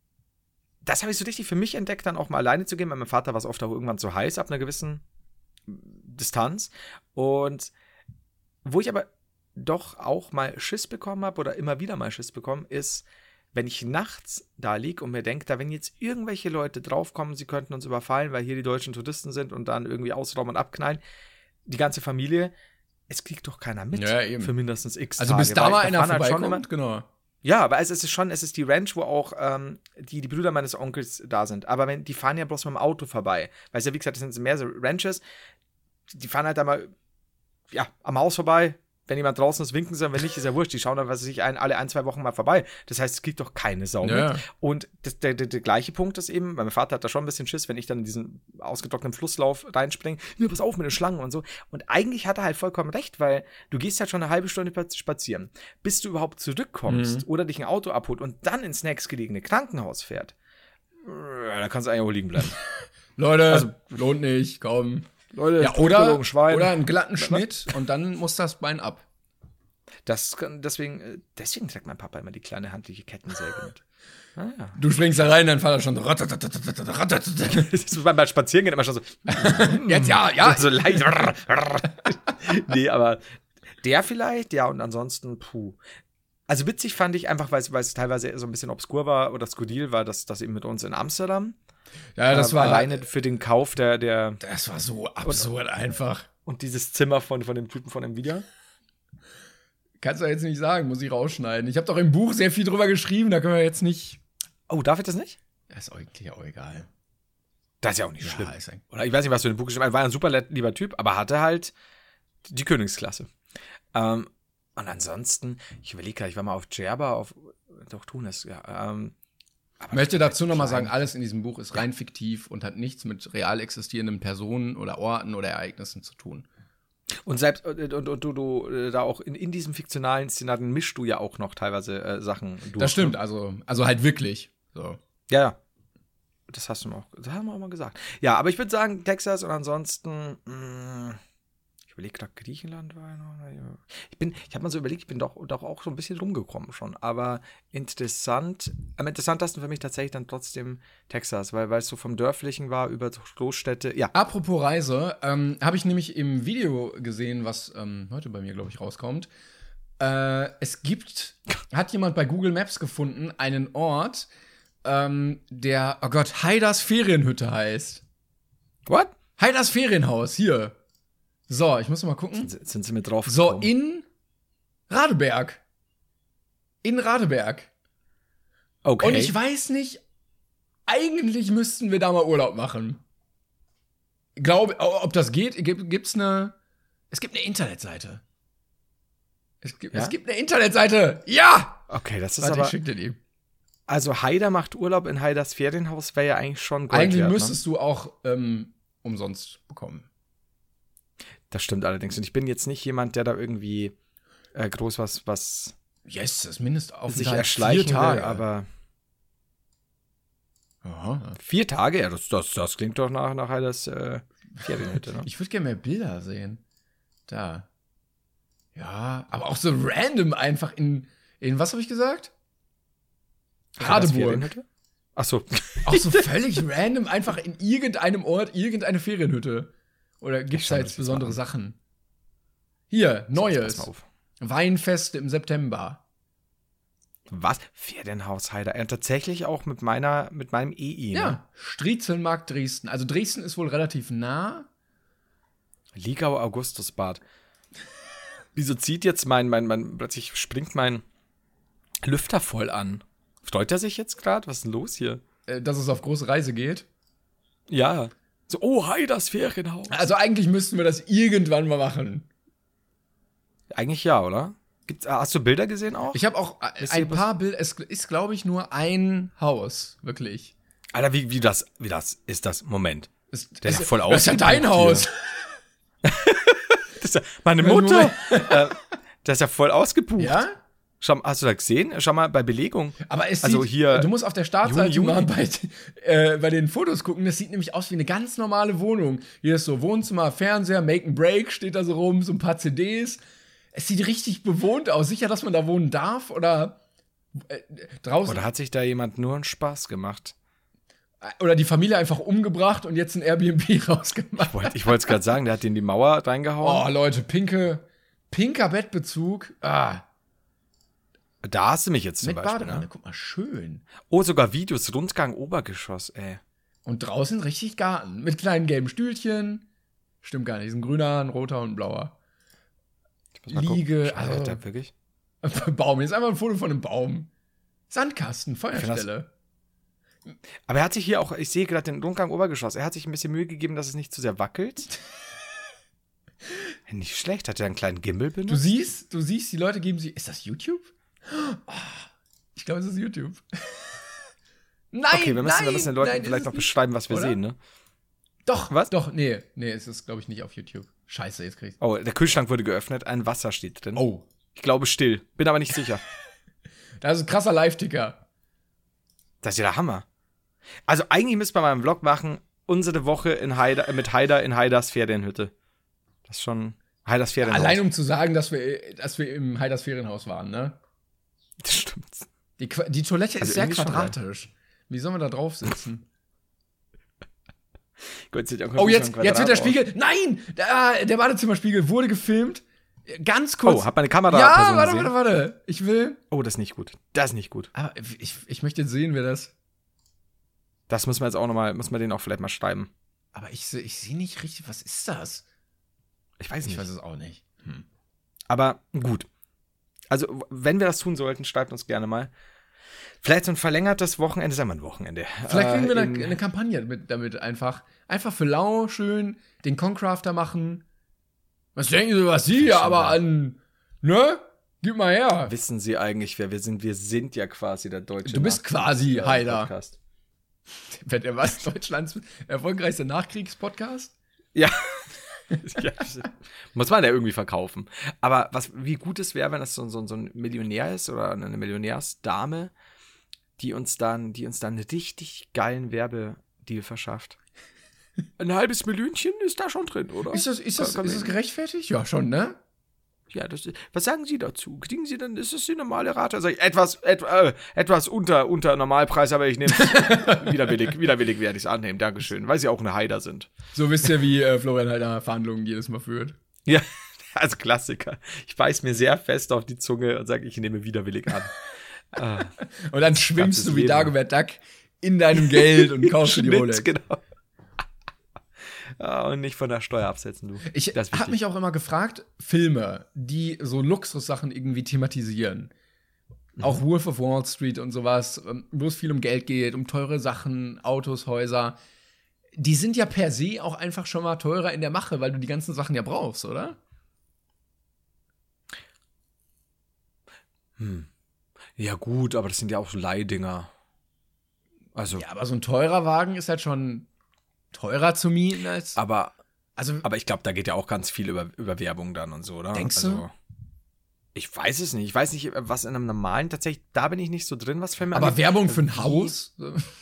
das habe ich so richtig für mich entdeckt, dann auch mal alleine zu gehen. Bei meinem Vater war es oft auch irgendwann zu heiß ab einer gewissen Distanz. Und wo ich aber doch auch mal Schiss bekommen habe oder immer wieder mal Schiss bekommen, ist, wenn ich nachts da liege und mir denke, da wenn jetzt irgendwelche Leute draufkommen, sie könnten uns überfallen, weil hier die deutschen Touristen sind und dann irgendwie ausrauben und abknallen, die ganze Familie, es kriegt doch keiner mit ja, eben. Für mindestens x Also Tage. bis da mal da einer halt vorbeikommt, immer, genau. Ja, aber es ist schon, es ist die Ranch, wo auch ähm, die, die Brüder meines Onkels da sind. Aber wenn, die fahren ja bloß mit dem Auto vorbei. Weil es ja, wie gesagt, das sind mehr so Ranches. Die fahren halt da mal, ja, am Haus vorbei. Wenn jemand draußen ist, winken sie, und wenn nicht, ist ja wurscht. Die schauen dann, was weiß ich, ein, alle ein, zwei Wochen mal vorbei. Das heißt, es kriegt doch keine Sau ja. mit. Und das, der, der, der gleiche Punkt ist eben, weil mein Vater hat da schon ein bisschen Schiss, wenn ich dann in diesen ausgetrockneten Flusslauf reinspringe. Ja, pass auf mit den Schlangen und so. Und eigentlich hat er halt vollkommen recht, weil du gehst halt schon eine halbe Stunde spazieren, bis du überhaupt zurückkommst mhm. oder dich ein Auto abholt und dann ins nächstgelegene Krankenhaus fährt. Da kannst du eigentlich auch liegen bleiben. Leute, also, lohnt nicht, komm. Leute, ja, oder, oder einen glatten Schnitt und dann muss das Bein ab. Das, deswegen, deswegen trägt mein Papa immer die kleine handliche Kettensäge mit. Ah, ja. Du springst da rein, dein Vater schon so. Das ist beim Spazierengehen immer schon so. Jetzt ja, ja. So leicht. Nee, aber der vielleicht, ja, und ansonsten, puh. Also witzig fand ich einfach, weil es teilweise so ein bisschen obskur war oder skurril war, dass das eben mit uns in Amsterdam. Ja, das äh, war alleine für den Kauf der, der. Das war so absurd und, einfach. Und dieses Zimmer von, von dem Typen von Nvidia. Kannst du jetzt nicht sagen, muss ich rausschneiden. Ich habe doch im Buch sehr viel drüber geschrieben, da können wir jetzt nicht. Oh, darf ich das nicht? Das ist eigentlich auch egal. Das ist ja auch nicht ja, schlimm. Ist ein Oder ich weiß nicht, was du in dem Buch geschrieben hast. War ein super lieber Typ, aber hatte halt die Königsklasse. Ähm, und ansonsten, ich überlege gerade, ich war mal auf Djerba, auf. Doch, Tunis, ja. Ähm, ich möchte dazu nochmal sagen, alles in diesem Buch ist rein fiktiv und hat nichts mit real existierenden Personen oder Orten oder Ereignissen zu tun. Und selbst und, und, und du, du da auch in, in diesem fiktionalen Szenarien mischst du ja auch noch teilweise äh, Sachen durch. Das stimmt, also, also halt wirklich. So. Ja, ja. das hast du noch, das haben wir auch mal gesagt. Ja, aber ich würde sagen Texas und ansonsten, mh, ich überlege gerade, Griechenland war noch. Ich bin, ich habe mal so überlegt, ich bin doch, doch auch so ein bisschen rumgekommen schon. Aber interessant, am interessantesten für mich tatsächlich dann trotzdem Texas, weil, weil es so vom Dörflichen war über Großstädte. Ja. Apropos Reise, ähm, habe ich nämlich im Video gesehen, was ähm, heute bei mir, glaube ich, rauskommt. Äh, es gibt, hat jemand bei Google Maps gefunden, einen Ort, ähm, der, oh Gott, Haidas Ferienhütte heißt. What? Haidas Ferienhaus, hier. So, ich muss mal gucken. Sind, sind sie mit drauf So, in Radeberg. In Radeberg. Okay. Und ich weiß nicht, eigentlich müssten wir da mal Urlaub machen. Glaube, ob das geht, gibt, gibt's eine, es gibt eine Internetseite. Es gibt, Ja? es gibt eine Internetseite. Ja! Okay, das ist Warte, aber. ich schick dir die. Also Haida macht Urlaub in Haidas Ferienhaus, wäre ja eigentlich schon Gold Eigentlich wert, müsstest du auch ähm, umsonst bekommen. ne? Das stimmt allerdings. Und ich bin jetzt nicht jemand, der da irgendwie äh, groß was, was Yes, das Mindestaufenthalt. sich erschleichen vier Tage. will, aber Aha. vier Tage? Ja, das, das, das klingt doch nach, nach Haidas äh, Ferienhütte, ne? Ich würde gerne mehr Bilder sehen. Da. Ja, aber auch so random einfach in, in was habe ich gesagt? Haidas Radeburg. Ferienhütte? Ach so. Auch so völlig random einfach in irgendeinem Ort irgendeine Ferienhütte. Oder gibt es da schau mir jetzt das besondere mal an. Sachen? Hier, Pass mal Neues. auf. Weinfeste im September. Was? Ferienhaus Haida. Ja, tatsächlich auch mit meiner, mit meinem E I, ne? Ja, Striezelmarkt Dresden. Also Dresden ist wohl relativ nah. Ligau Augustusbad. Wieso zieht jetzt mein, mein, mein, plötzlich springt mein Lüfter voll an? Freut er sich jetzt gerade? Was ist denn los hier? Äh, dass es auf große Reise geht. Ja. So, oh, Haidas Ferienhaus. Also eigentlich müssten wir das irgendwann mal machen. Eigentlich ja, oder? Gibt's, hast du Bilder gesehen auch? Ich habe auch äh, Wisst ein ihr, was- paar Bilder. Es ist, glaube ich, nur ein Haus. Wirklich. Alter, wie, wie das, wie das ist das? Moment. Es, Der ist es- ja voll Das ist ja ausgebucht dein Haus. Das ist ja meine Mutter. äh, das ist ja voll ausgebucht. Ja? Schau, hast du das gesehen? Schau mal bei Belegung. Aber es Also sieht, hier- du musst auf der Startseite Juni, mal Juni. bei, äh, bei den Fotos gucken. Das sieht nämlich aus wie eine ganz normale Wohnung. Hier ist so Wohnzimmer, Fernseher, Make and Break steht da so rum, so ein paar C Ds. Es sieht richtig bewohnt aus. Sicher, dass man da wohnen darf oder äh, draußen. Oder hat sich da jemand nur einen Spaß gemacht? Oder die Familie einfach umgebracht und jetzt ein Airbnb rausgemacht. Wollt- Ich wollte es gerade sagen, der hat den in die Mauer reingehauen. Oh, Leute, pinke, pinker Bettbezug. Ah, Da hast du mich jetzt zum mit Beispiel. Badewanne. Ne? Guck mal, schön. Oh, sogar Videos, Rundgang, Obergeschoss, ey. Und draußen richtig Garten. Mit kleinen gelben Stühlchen. Stimmt gar nicht. Ist ein grüner, ein roter und ein blauer. Ich muss mal gucken. Liege, Scheiße, also- Alter, wirklich? Baum. Hier ist einfach ein Foto von einem Baum. Sandkasten, Feuerstelle. Aber er hat sich hier auch, ich sehe gerade den Rundgang Obergeschoss, er hat sich ein bisschen Mühe gegeben, dass es nicht zu sehr wackelt. Nicht schlecht, hat er einen kleinen Gimbal Du benutzt? siehst, du siehst, die Leute geben sie. Ist das YouTube? Oh, ich glaube, es ist YouTube. Nein! Okay, wir müssen, nein, wir müssen den Leuten nein, vielleicht ist noch es beschreiben, was wir oder? sehen, ne? nicht. Doch, Was? Doch, nee, nee, es ist, glaube ich, nicht auf YouTube. Scheiße, jetzt krieg ich. Oh, der Kühlschrank wurde geöffnet, ein Wasser steht drin. Oh, Ich glaube still, bin aber nicht sicher. das ist ein krasser Live-Ticker. Das ist ja der Hammer. Also eigentlich müsste man mal einen Vlog machen, unsere Woche in Haida, äh, mit Haida in Haidas Ferienhütte. Das ist schon Haidas Ferienhaus. Allein um zu sagen, dass wir, dass wir im Heiders Ferienhaus waren, ne? Das stimmt. Die, Qua- die Toilette Also ist sehr irgendwie schon, quadratisch. Wie sollen wir da drauf sitzen? Gott sei Dank Oh, kommt jetzt, schon ein jetzt wird der Quadrat Spiegel. Nein! Der, der Badezimmerspiegel wurde gefilmt. Ganz raus. kurz. Oh, hat meine Kamera ja, Person warte, gesehen? warte, warte. Ich will. Oh, das ist nicht gut. Das ist nicht gut. Aber ich, ich möchte jetzt sehen, wer das. Das müssen wir jetzt auch nochmal, müssen wir den auch vielleicht mal schreiben. Aber ich, seh- ich sehe nicht richtig. Was ist das? Ich weiß Ich nicht. weiß es auch nicht. Hm. Aber gut. Also, w- wenn wir das tun sollten, schreibt uns gerne mal. Vielleicht so ein verlängertes Wochenende, sagen wir ein Wochenende. Vielleicht kriegen wir äh, eine, in- eine Kampagne mit, damit einfach. Einfach für lau schön den Concrafter machen. Was denken Sie, was Sie hier schon aber wahr. an. Ne? Gib mal her. Wissen Sie eigentlich, wer wir sind? Wir sind ja quasi der deutsche Du bist quasi Nachkriegs- Haider. Podcast. Wird er was? Deutschlands erfolgreichster Nachkriegspodcast? Ja. Ja. Muss man ja irgendwie verkaufen. Aber was, wie gut es wäre, wenn das so, so, so ein Millionär ist oder eine Millionärsdame, die uns dann, die uns dann einen richtig geilen Werbedeal verschafft. Ein halbes Millionchen ist da schon drin, oder? Ist das, ist das, ist das gerechtfertigt? Ja, schon, ne? Ja, das ist, was sagen Sie dazu? Kriegen Sie dann, ist das die normale Rate? Sag ich, etwas, et, äh, etwas unter, unter Normalpreis, aber ich nehme es widerwillig, widerwillig werde ich es annehmen, Dankeschön, weil Sie auch eine Heider sind. So wisst ihr, wie äh, Florian halt da Verhandlungen jedes Mal führt. Ja, als Klassiker. Ich beiß mir sehr fest auf die Zunge und sage, ich nehme widerwillig an. ah. Und dann schwimmst du wie Dagobert Duck in deinem Geld und kaufst dir die Rolex. Genau. Und nicht von der Steuer absetzen, du. Ich habe mich auch immer gefragt, Filme, die so Luxussachen irgendwie thematisieren, mhm. auch Wolf of Wall Street und sowas, wo es viel um Geld geht, um teure Sachen, Autos, Häuser, die sind ja per se auch einfach schon mal teurer in der Mache, weil du die ganzen Sachen ja brauchst, oder? Hm. Ja gut, aber das sind ja auch so Leihdinger. Also. Ja, aber so ein teurer Wagen ist halt schon teurer zu mieten als. Aber, also, aber ich glaube, da geht ja auch ganz viel über, über Werbung dann und so, oder? Denkst also, du? Ich weiß es nicht. Ich weiß nicht, was in einem normalen, tatsächlich, da bin ich nicht so drin, was Filme Aber angeht. Werbung für ein Haus?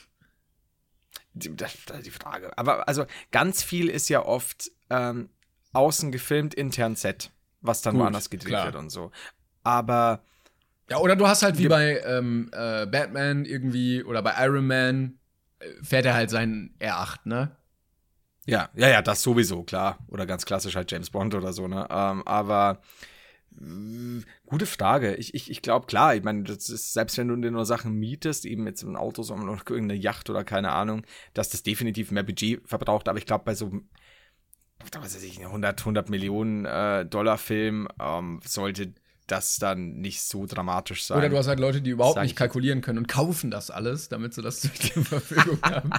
Die, das, das ist die Frage. Aber also ganz viel ist ja oft ähm, außen gefilmt, intern Set, was dann Gut, woanders gedreht klar. wird und so. Aber. Ja, oder du hast halt wie bei ähm, äh, Batman irgendwie oder bei Iron Man äh, fährt er halt seinen R acht, ne? Ja, ja, ja, das sowieso, klar. Oder ganz klassisch halt James Bond oder so, ne? Ähm, aber mh, gute Frage. Ich, ich, ich glaube, klar, ich meine, das ist, selbst wenn du dir nur Sachen mietest, eben jetzt ein Auto, sondern noch irgendeine Yacht oder keine Ahnung, dass das definitiv mehr Budget verbraucht. Aber ich glaube, bei so, was weiß ich, hundert, hundert Millionen äh, Dollar Film ähm, sollte das dann nicht so dramatisch sein. Oder du hast halt Leute, die überhaupt Sag nicht ich. kalkulieren können und kaufen das alles, damit sie das zur Verfügung haben.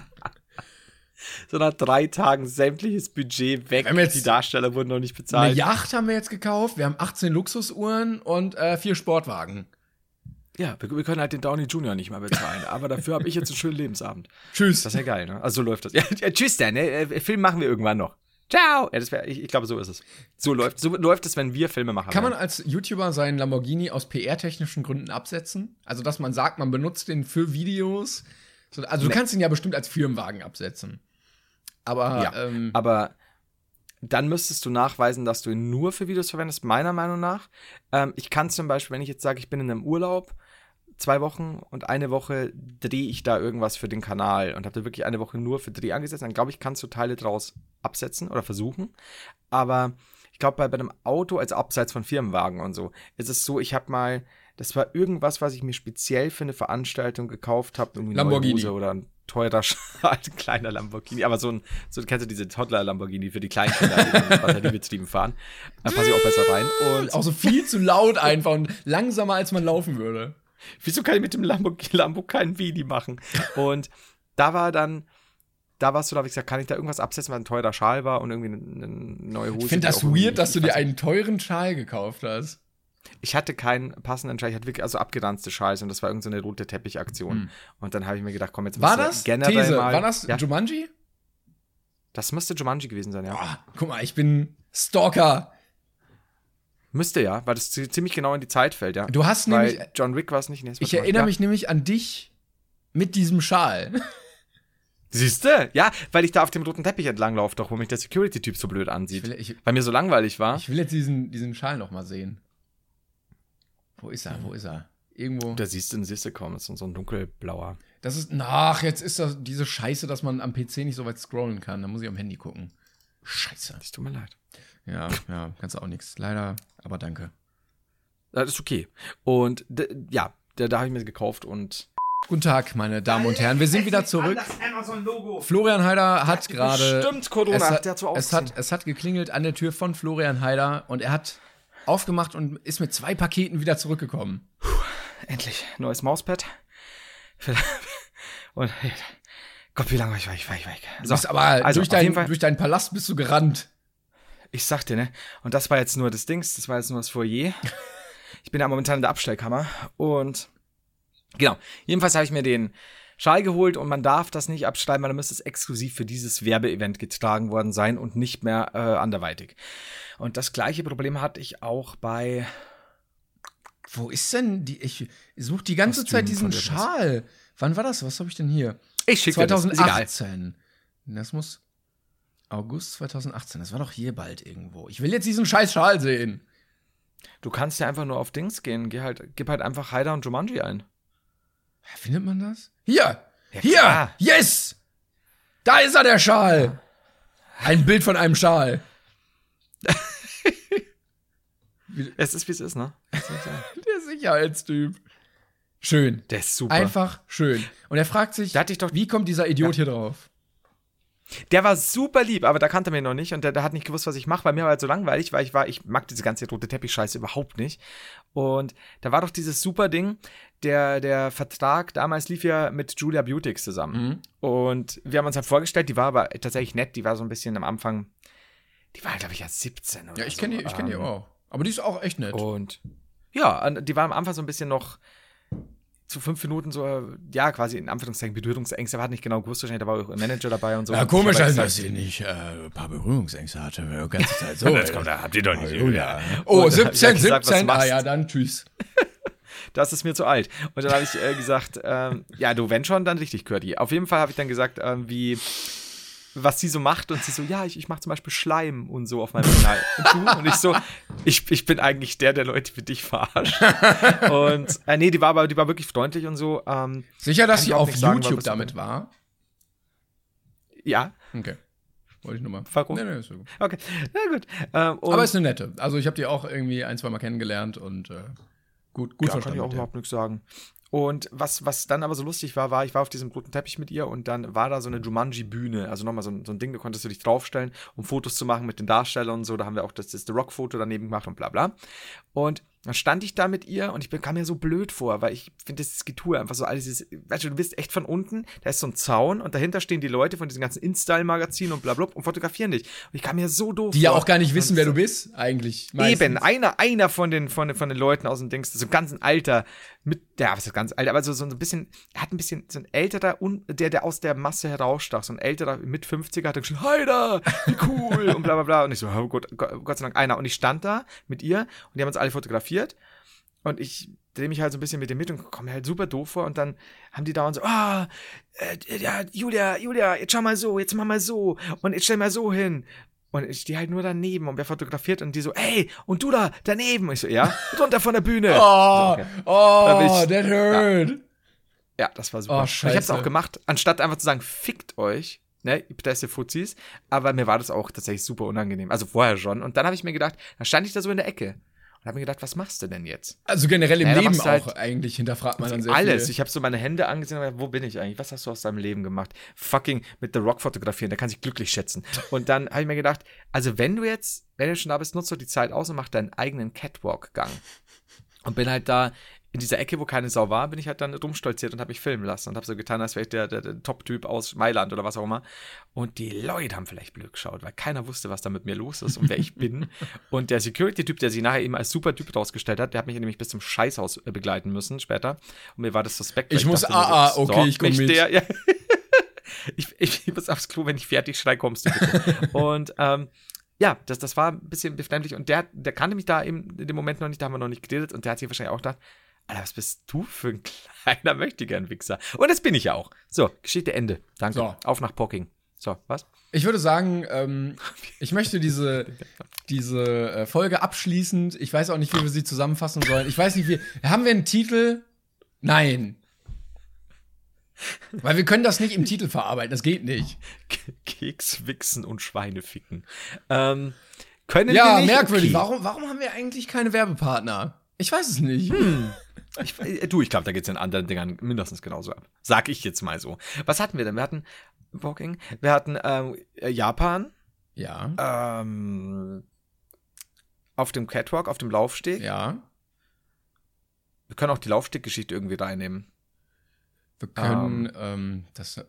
So nach drei Tagen sämtliches Budget weg. Jetzt die Darsteller wurden noch nicht bezahlt. Eine Yacht haben wir jetzt gekauft, wir haben achtzehn Luxusuhren und äh, vier Sportwagen. Ja, wir, wir können halt den Downey Junior nicht mal bezahlen, aber dafür habe ich jetzt einen schönen Lebensabend. Tschüss. Das ist ja geil, ne? Also so läuft das. Ja, ja, tschüss dann, ne? Film machen wir irgendwann noch. Ciao. Ja, das wär, ich, ich glaube, so ist es. So läuft, so läuft es, wenn wir Filme machen. Kann man als YouTuber seinen Lamborghini aus P R-technischen Gründen absetzen? Also, dass man sagt, man benutzt den für Videos. So, also, du Nee. kannst ihn ja bestimmt als Firmenwagen absetzen. Aber, Ja, ähm, aber dann müsstest du nachweisen, dass du ihn nur für Videos verwendest, meiner Meinung nach. Ähm, ich kann zum Beispiel, wenn ich jetzt sage, ich bin in einem Urlaub, zwei Wochen und eine Woche drehe ich da irgendwas für den Kanal und habe da wirklich eine Woche nur für Dreh angesetzt, dann glaube ich, kannst du Teile draus absetzen oder versuchen. Aber ich glaube, bei, bei einem Auto, also abseits von Firmenwagen und so, ist es so, ich habe mal, das war irgendwas, was ich mir speziell für eine Veranstaltung gekauft habe, irgendwie eine Lamborghini. neue Hose oder ein teurer, ein kleiner Lamborghini, aber so ein, so kennst du diese Toddler-Lamborghini für die Kleinkinder, die mit batteriebetrieben fahren. Da passe ich auch besser rein. Und auch so viel zu laut einfach und langsamer, als man laufen würde. Wieso kann ich mit dem Lambo, Lambo keinen Video machen? Und da war dann, da warst du, da habe ich gesagt, kann ich da irgendwas absetzen, weil ein teurer Schal war und irgendwie eine, eine neue Hose. Ich finde die das auch irgendwie- weird, dass du ich dir weiß einen teuren Schal gekauft hast. Ich hatte keinen passenden Schal, ich hatte wirklich also abgeranzte Schals und das war irgendeine so eine rote Teppichaktion. Hm. Und dann habe ich mir gedacht, komm, jetzt War musst du das, generell These, mal. war das ja, Jumanji? das müsste Jumanji gewesen sein, ja. Boah, guck mal, ich bin Stalker. Müsste ja, weil das zi- ziemlich genau in die Zeit fällt, ja. Du hast weil nämlich, John Wick war es nicht. Nee, es war ich Jumanji. erinnere ja. mich nämlich an dich mit diesem Schal. Siehste? Ja, weil ich da auf dem roten Teppich entlang laufe, doch, wo mich der Security-Typ so blöd Ich ansieht. will, ich, weil mir so langweilig war. ich will jetzt diesen, diesen Schal noch mal sehen. Wo ist er? Wo ist er? Irgendwo. Da siehst du den Siehste kommen, das ist so ein dunkelblauer. Das ist, ach, jetzt ist das diese Scheiße, dass man am P C nicht so weit scrollen kann. Da muss ich am Handy gucken. Scheiße. Das tut mir leid. Ja, ja, kannst du auch nichts. Leider, aber danke. Das ist okay. Und d- ja, da, da habe ich mir gekauft und Guten Tag, meine Damen und Herren. Wir sind wieder zurück. Das Amazon-Logo. Florian Heider hat gerade. Bestimmt Corona, es hat, der hat so es, hat, es hat geklingelt an der Tür von Florian Heider und er hat aufgemacht und ist mit zwei Paketen wieder zurückgekommen. endlich neues Mauspad. Und Gott, wie lange war ich, war ich, war ich weg. Du bist aber also, durch, auf jeden dein, Fall- durch deinen Palast bist du gerannt. Ich sag dir, ne? Und das war jetzt nur das Dings, das war jetzt nur das Foyer. Ich bin ja momentan in der Abstellkammer und genau, jedenfalls habe ich mir den Schal geholt und man darf das nicht abschreiben, weil dann müsste es exklusiv für dieses Werbeevent getragen worden sein und nicht mehr äh, anderweitig. Und das gleiche Problem hatte ich auch bei Wo ist denn die? Ich suche die ganze Kostüm Zeit diesen von irgendwas. Schal. Wann war das? Was habe ich denn hier? Ich schicke dir das. Ist egal. zweitausendachtzehn. Das muss August zweitausendachtzehn. Das war doch hier bald irgendwo. Ich will jetzt diesen scheiß Schal sehen. Du kannst ja einfach nur auf Dings gehen. Geh halt, gib halt einfach Haida und Jumanji ein. Findet man das? Hier! Ja, Hier! klar. Yes! Da ist er, der Schal! Ein Bild von einem Schal. Es ist, wie es ist, ne? Der Sicherheitstyp. Schön. Der ist super. Einfach schön. Und er fragt sich, Da hatte ich doch- wie kommt dieser Idiot hier drauf? Der war super lieb, aber da kannte er mich noch nicht und der, der hat nicht gewusst, was ich mache. Bei mir war halt so langweilig, weil ich war, ich mag diese ganze rote Teppich-Scheiße überhaupt nicht. Und da war doch dieses super Ding, der, der Vertrag damals lief ja mit Julia Beautix zusammen. Mhm. Und wir haben uns halt vorgestellt, die war aber tatsächlich nett, die war so ein bisschen am Anfang, die war, glaube ich, erst siebzehn oder Ja, ich so. kenne die, ich kenn die Ähm, auch. Aber die ist auch echt nett. Und ja, und die war am Anfang so ein bisschen noch zu fünf Minuten so, ja, quasi in Anführungszeichen Berührungsängste. Er hat nicht genau gewusst, wahrscheinlich, da war auch ein Manager dabei und so. Ja, Und komisch, ich hab also, halt dass gesagt, sie nicht äh, ein paar Berührungsängste hatte. Die ganze Zeit so. Das kommt, da habt ihr doch nicht. Oh, ja. Oh, Und dann hab ich siebzehn, gesagt, was siebzehn. machst Ah ja, dann tschüss. Das ist mir zu alt. Und dann habe ich äh, gesagt, ähm, ja, du, wenn schon, dann richtig, Curdy. Auf jeden Fall habe ich dann gesagt, ähm, wie, was sie so macht. Und sie so, ja, ich, ich mache zum Beispiel Schleim und so auf meinem Kanal. Und du? Und ich so, ich, ich bin eigentlich der, der Leute für dich verarscht. Und, äh, nee, die war aber, die war wirklich freundlich und so. Ähm, Sicher, dass Kann sie ich auch auf nicht sagen, YouTube was- damit war? ja, Okay. Wollte ich nur mal. Warum? Nee, nee, ist so gut. okay, na gut. Ähm, und Aber ist eine nette. Also, ich habe die auch irgendwie ein, zwei Mal kennengelernt und äh, gut, gut ja, kann verstanden. ich auch mit der. überhaupt nichts sagen. Und was, was dann aber so lustig war, war, ich war auf diesem roten Teppich mit ihr und dann war da so eine Jumanji-Bühne, also nochmal so ein, so ein Ding, da konntest du dich draufstellen, um Fotos zu machen mit den Darstellern und so, da haben wir auch das, das The Rock-Foto daneben gemacht und bla bla. Und dann stand ich da mit ihr und ich bin- kam mir so blöd vor, weil ich finde, das Getue einfach so alles, dieses, weißt du, du bist echt von unten, da ist so ein Zaun und dahinter stehen die Leute von diesen ganzen InStyle-Magazinen und bla bla und fotografieren dich. Und ich kam mir so doof Die ja vor. auch gar nicht wissen, Und wer so- du bist, eigentlich. meistens. Eben, einer, einer von den, von den, von den Leuten aus dem Dings, so ganz ein alter, mit, ja, was ist ganz alt, aber so, so ein bisschen, er hat ein bisschen, so ein älterer, un, der, der aus der Masse herausstach, so ein älterer, mit fünfziger, hat er geschrieben, hi da, wie cool, und bla bla bla. Und ich so, oh Gott, Gott, Gott sei Dank einer. Und ich stand da mit ihr und die haben uns alle fotografiert. Und ich drehe mich halt so ein bisschen mit dem mit und komme mir halt super doof vor. Und dann haben die da und so, ah, äh, ja, Julia, Julia, jetzt schau mal so, jetzt mach mal so. Und jetzt stell mal so hin. Und ich stehe halt nur daneben und wer fotografiert und die so, ey, und du da, daneben. Und ich so, ja, runter von der Bühne. Oh, So, okay. oh, Da bin ich- that hurt. Ja, das war super. Oh, Und ich hab's scheiße. auch gemacht, anstatt einfach zu sagen, fickt euch, ne, ihr beste Fuzis. Aber mir war das auch tatsächlich super unangenehm. Also vorher schon. Und dann habe ich mir gedacht, dann stand ich da so in der Ecke. Und habe mir gedacht, was machst du denn jetzt? Also generell im Ja, da Leben machst du halt auch eigentlich hinterfragt man dann sehr Alles. viel. Ich habe so meine Hände angesehen und gedacht, wo bin ich eigentlich? Was hast du aus deinem Leben gemacht? Fucking mit The Rock fotografieren, der kann sich glücklich schätzen. Und dann habe ich mir gedacht, also wenn du jetzt, wenn du schon da bist, nutzt doch die Zeit aus und mach deinen eigenen Catwalk-Gang. Und bin halt da in dieser Ecke, wo keine Sau war, bin ich halt dann rumstolziert und habe mich filmen lassen und habe so getan, als wäre ich der, der, der Top-Typ aus Mailand oder was auch immer. Und die Leute haben vielleicht blöd geschaut, weil keiner wusste, was da mit mir los ist und wer ich bin. Und der Security-Typ, der sich nachher eben als Super-Typ rausgestellt hat, der hat mich nämlich bis zum Scheißhaus äh, begleiten müssen später. Und mir war das suspekt. weil Ich muss, dachte mir ah, ah, so, okay, ich komm mich mit. Der, ja. ich, ich, ich muss aufs Klo, wenn ich fertig schrei, kommst du bitte. Und ähm, ja, das, das war ein bisschen befremdlich. Und der, der kannte mich da eben in dem Moment noch nicht, da haben wir noch nicht geredet. Und der hat sich wahrscheinlich auch gedacht, Alter, was bist du für ein kleiner Möchtegern-Wichser? Und das bin ich ja auch. So, Geschichte Ende. Danke. So. Auf nach Pocking. So, was? Ich würde sagen, ähm, ich möchte diese, diese äh, Folge abschließend, ich weiß auch nicht, wie wir sie zusammenfassen sollen. Ich weiß nicht, wie. Haben wir einen Titel? Nein. Weil wir können das nicht im Titel verarbeiten, das geht nicht. Keks, Wichsen und Schweine ficken. Ähm, können Ja, wir nicht? merkwürdig. Okay. Warum, warum haben wir eigentlich keine Werbepartner? Ich weiß es nicht. Ich, äh, du, ich glaube, da geht's in anderen Dingern mindestens genauso ab. Sag ich jetzt mal so. Was hatten wir denn? Wir hatten Walking, wir hatten ähm, Japan, Ja, ähm, auf dem Catwalk, auf dem Laufsteg. ja. Wir können auch die Laufsteggeschichte irgendwie reinnehmen. Wir können, ähm, das.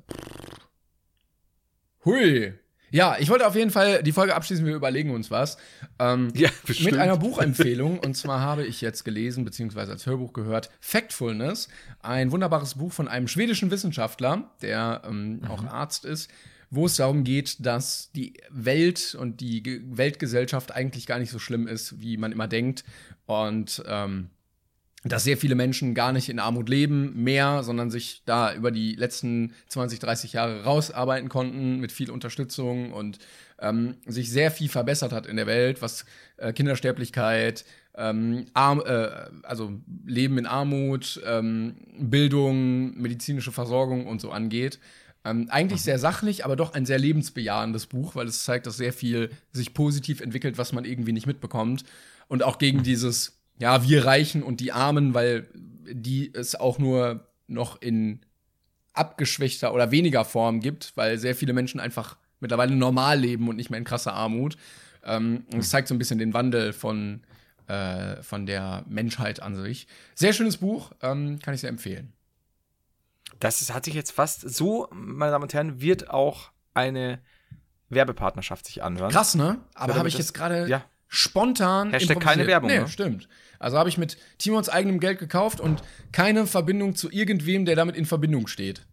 Hui. Ja, ich wollte auf jeden Fall die Folge abschließen, wir überlegen uns was. Ähm, Ja, bestimmt. Mit einer Buchempfehlung. Und zwar habe ich jetzt gelesen, beziehungsweise als Hörbuch gehört, Factfulness. Ein wunderbares Buch von einem schwedischen Wissenschaftler, der ähm, Mhm. auch Arzt ist, wo es darum geht, dass die Welt und die Ge- Weltgesellschaft eigentlich gar nicht so schlimm ist, wie man immer denkt. Und ähm, dass sehr viele Menschen gar nicht in Armut leben, mehr, sondern sich da über die letzten zwanzig, dreißig Jahre rausarbeiten konnten mit viel Unterstützung und ähm, sich sehr viel verbessert hat in der Welt, was äh, Kindersterblichkeit, ähm, Arm, äh, also Leben in Armut, ähm, Bildung, medizinische Versorgung und so angeht. Ähm, eigentlich sehr sachlich, aber doch ein sehr lebensbejahendes Buch, weil es zeigt, dass sehr viel sich positiv entwickelt, was man irgendwie nicht mitbekommt. Und auch gegen dieses ja, wir Reichen und die Armen, weil die es auch nur noch in abgeschwächter oder weniger Form gibt, weil sehr viele Menschen einfach mittlerweile normal leben und nicht mehr in krasser Armut. Ähm, und es zeigt so ein bisschen den Wandel von, äh, von der Menschheit an sich. Sehr schönes Buch, ähm, kann ich sehr empfehlen. Das ist, hat sich jetzt fast so, meine Damen und Herren, wird auch eine Werbepartnerschaft sich anhören. Krass, ne? Aber Ja, habe ich das- jetzt gerade ja. spontan Hashtag improvisiert. keine Werbung, Nee, ne? stimmt. Also habe ich mit Timons eigenem Geld gekauft und keine Verbindung zu irgendwem, der damit in Verbindung steht.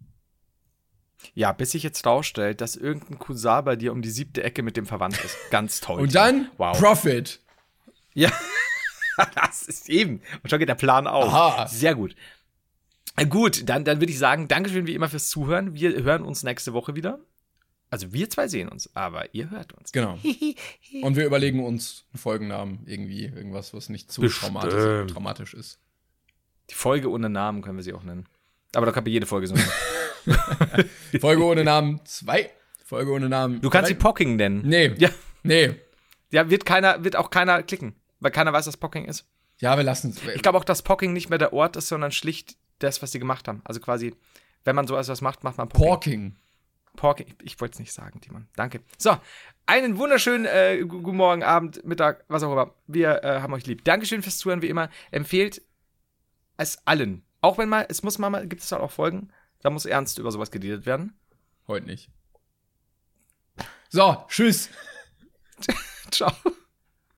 Ja, bis sich jetzt rausstellt, dass irgendein Cousin bei dir um die siebte Ecke mit dem verwandt ist. Ganz toll. Und dann wow. Profit. Ja, das ist eben. Und schon geht der Plan auf. Aha. Sehr gut. Äh, Gut, dann, dann würde ich sagen, Dankeschön wie immer fürs Zuhören. Wir hören uns nächste Woche wieder. Also wir zwei sehen uns, aber ihr hört uns. Genau. Und wir überlegen uns einen Folgennamen irgendwie, irgendwas, was nicht zu Bestimmt. traumatisch, traumatisch ist. Die Folge ohne Namen können wir sie auch nennen. Aber da kann man jede Folge so nennen. Folge ohne Namen zwei. Folge ohne Namen. Du kannst drei. sie Pocking nennen. Nee. Ja. Nee. Ja, wird keiner, wird auch keiner klicken, weil keiner weiß, was Pocking ist. Ja, wir lassen es. Ich glaube auch, dass Pocking nicht mehr der Ort ist, sondern schlicht das, was sie gemacht haben. Also quasi, wenn man so etwas macht, macht man Pocking. Porking. Porking. Ich, ich wollte es nicht sagen, Timon. Danke. So, einen wunderschönen äh, gu- guten Morgen, Abend, Mittag, was auch immer. Wir äh, haben euch lieb. Dankeschön fürs Zuhören, wie immer. Empfehlt es allen. Auch wenn mal, es muss mal, gibt es halt auch Folgen, da muss ernst über sowas geredet werden. Heute nicht. So, tschüss. Ciao.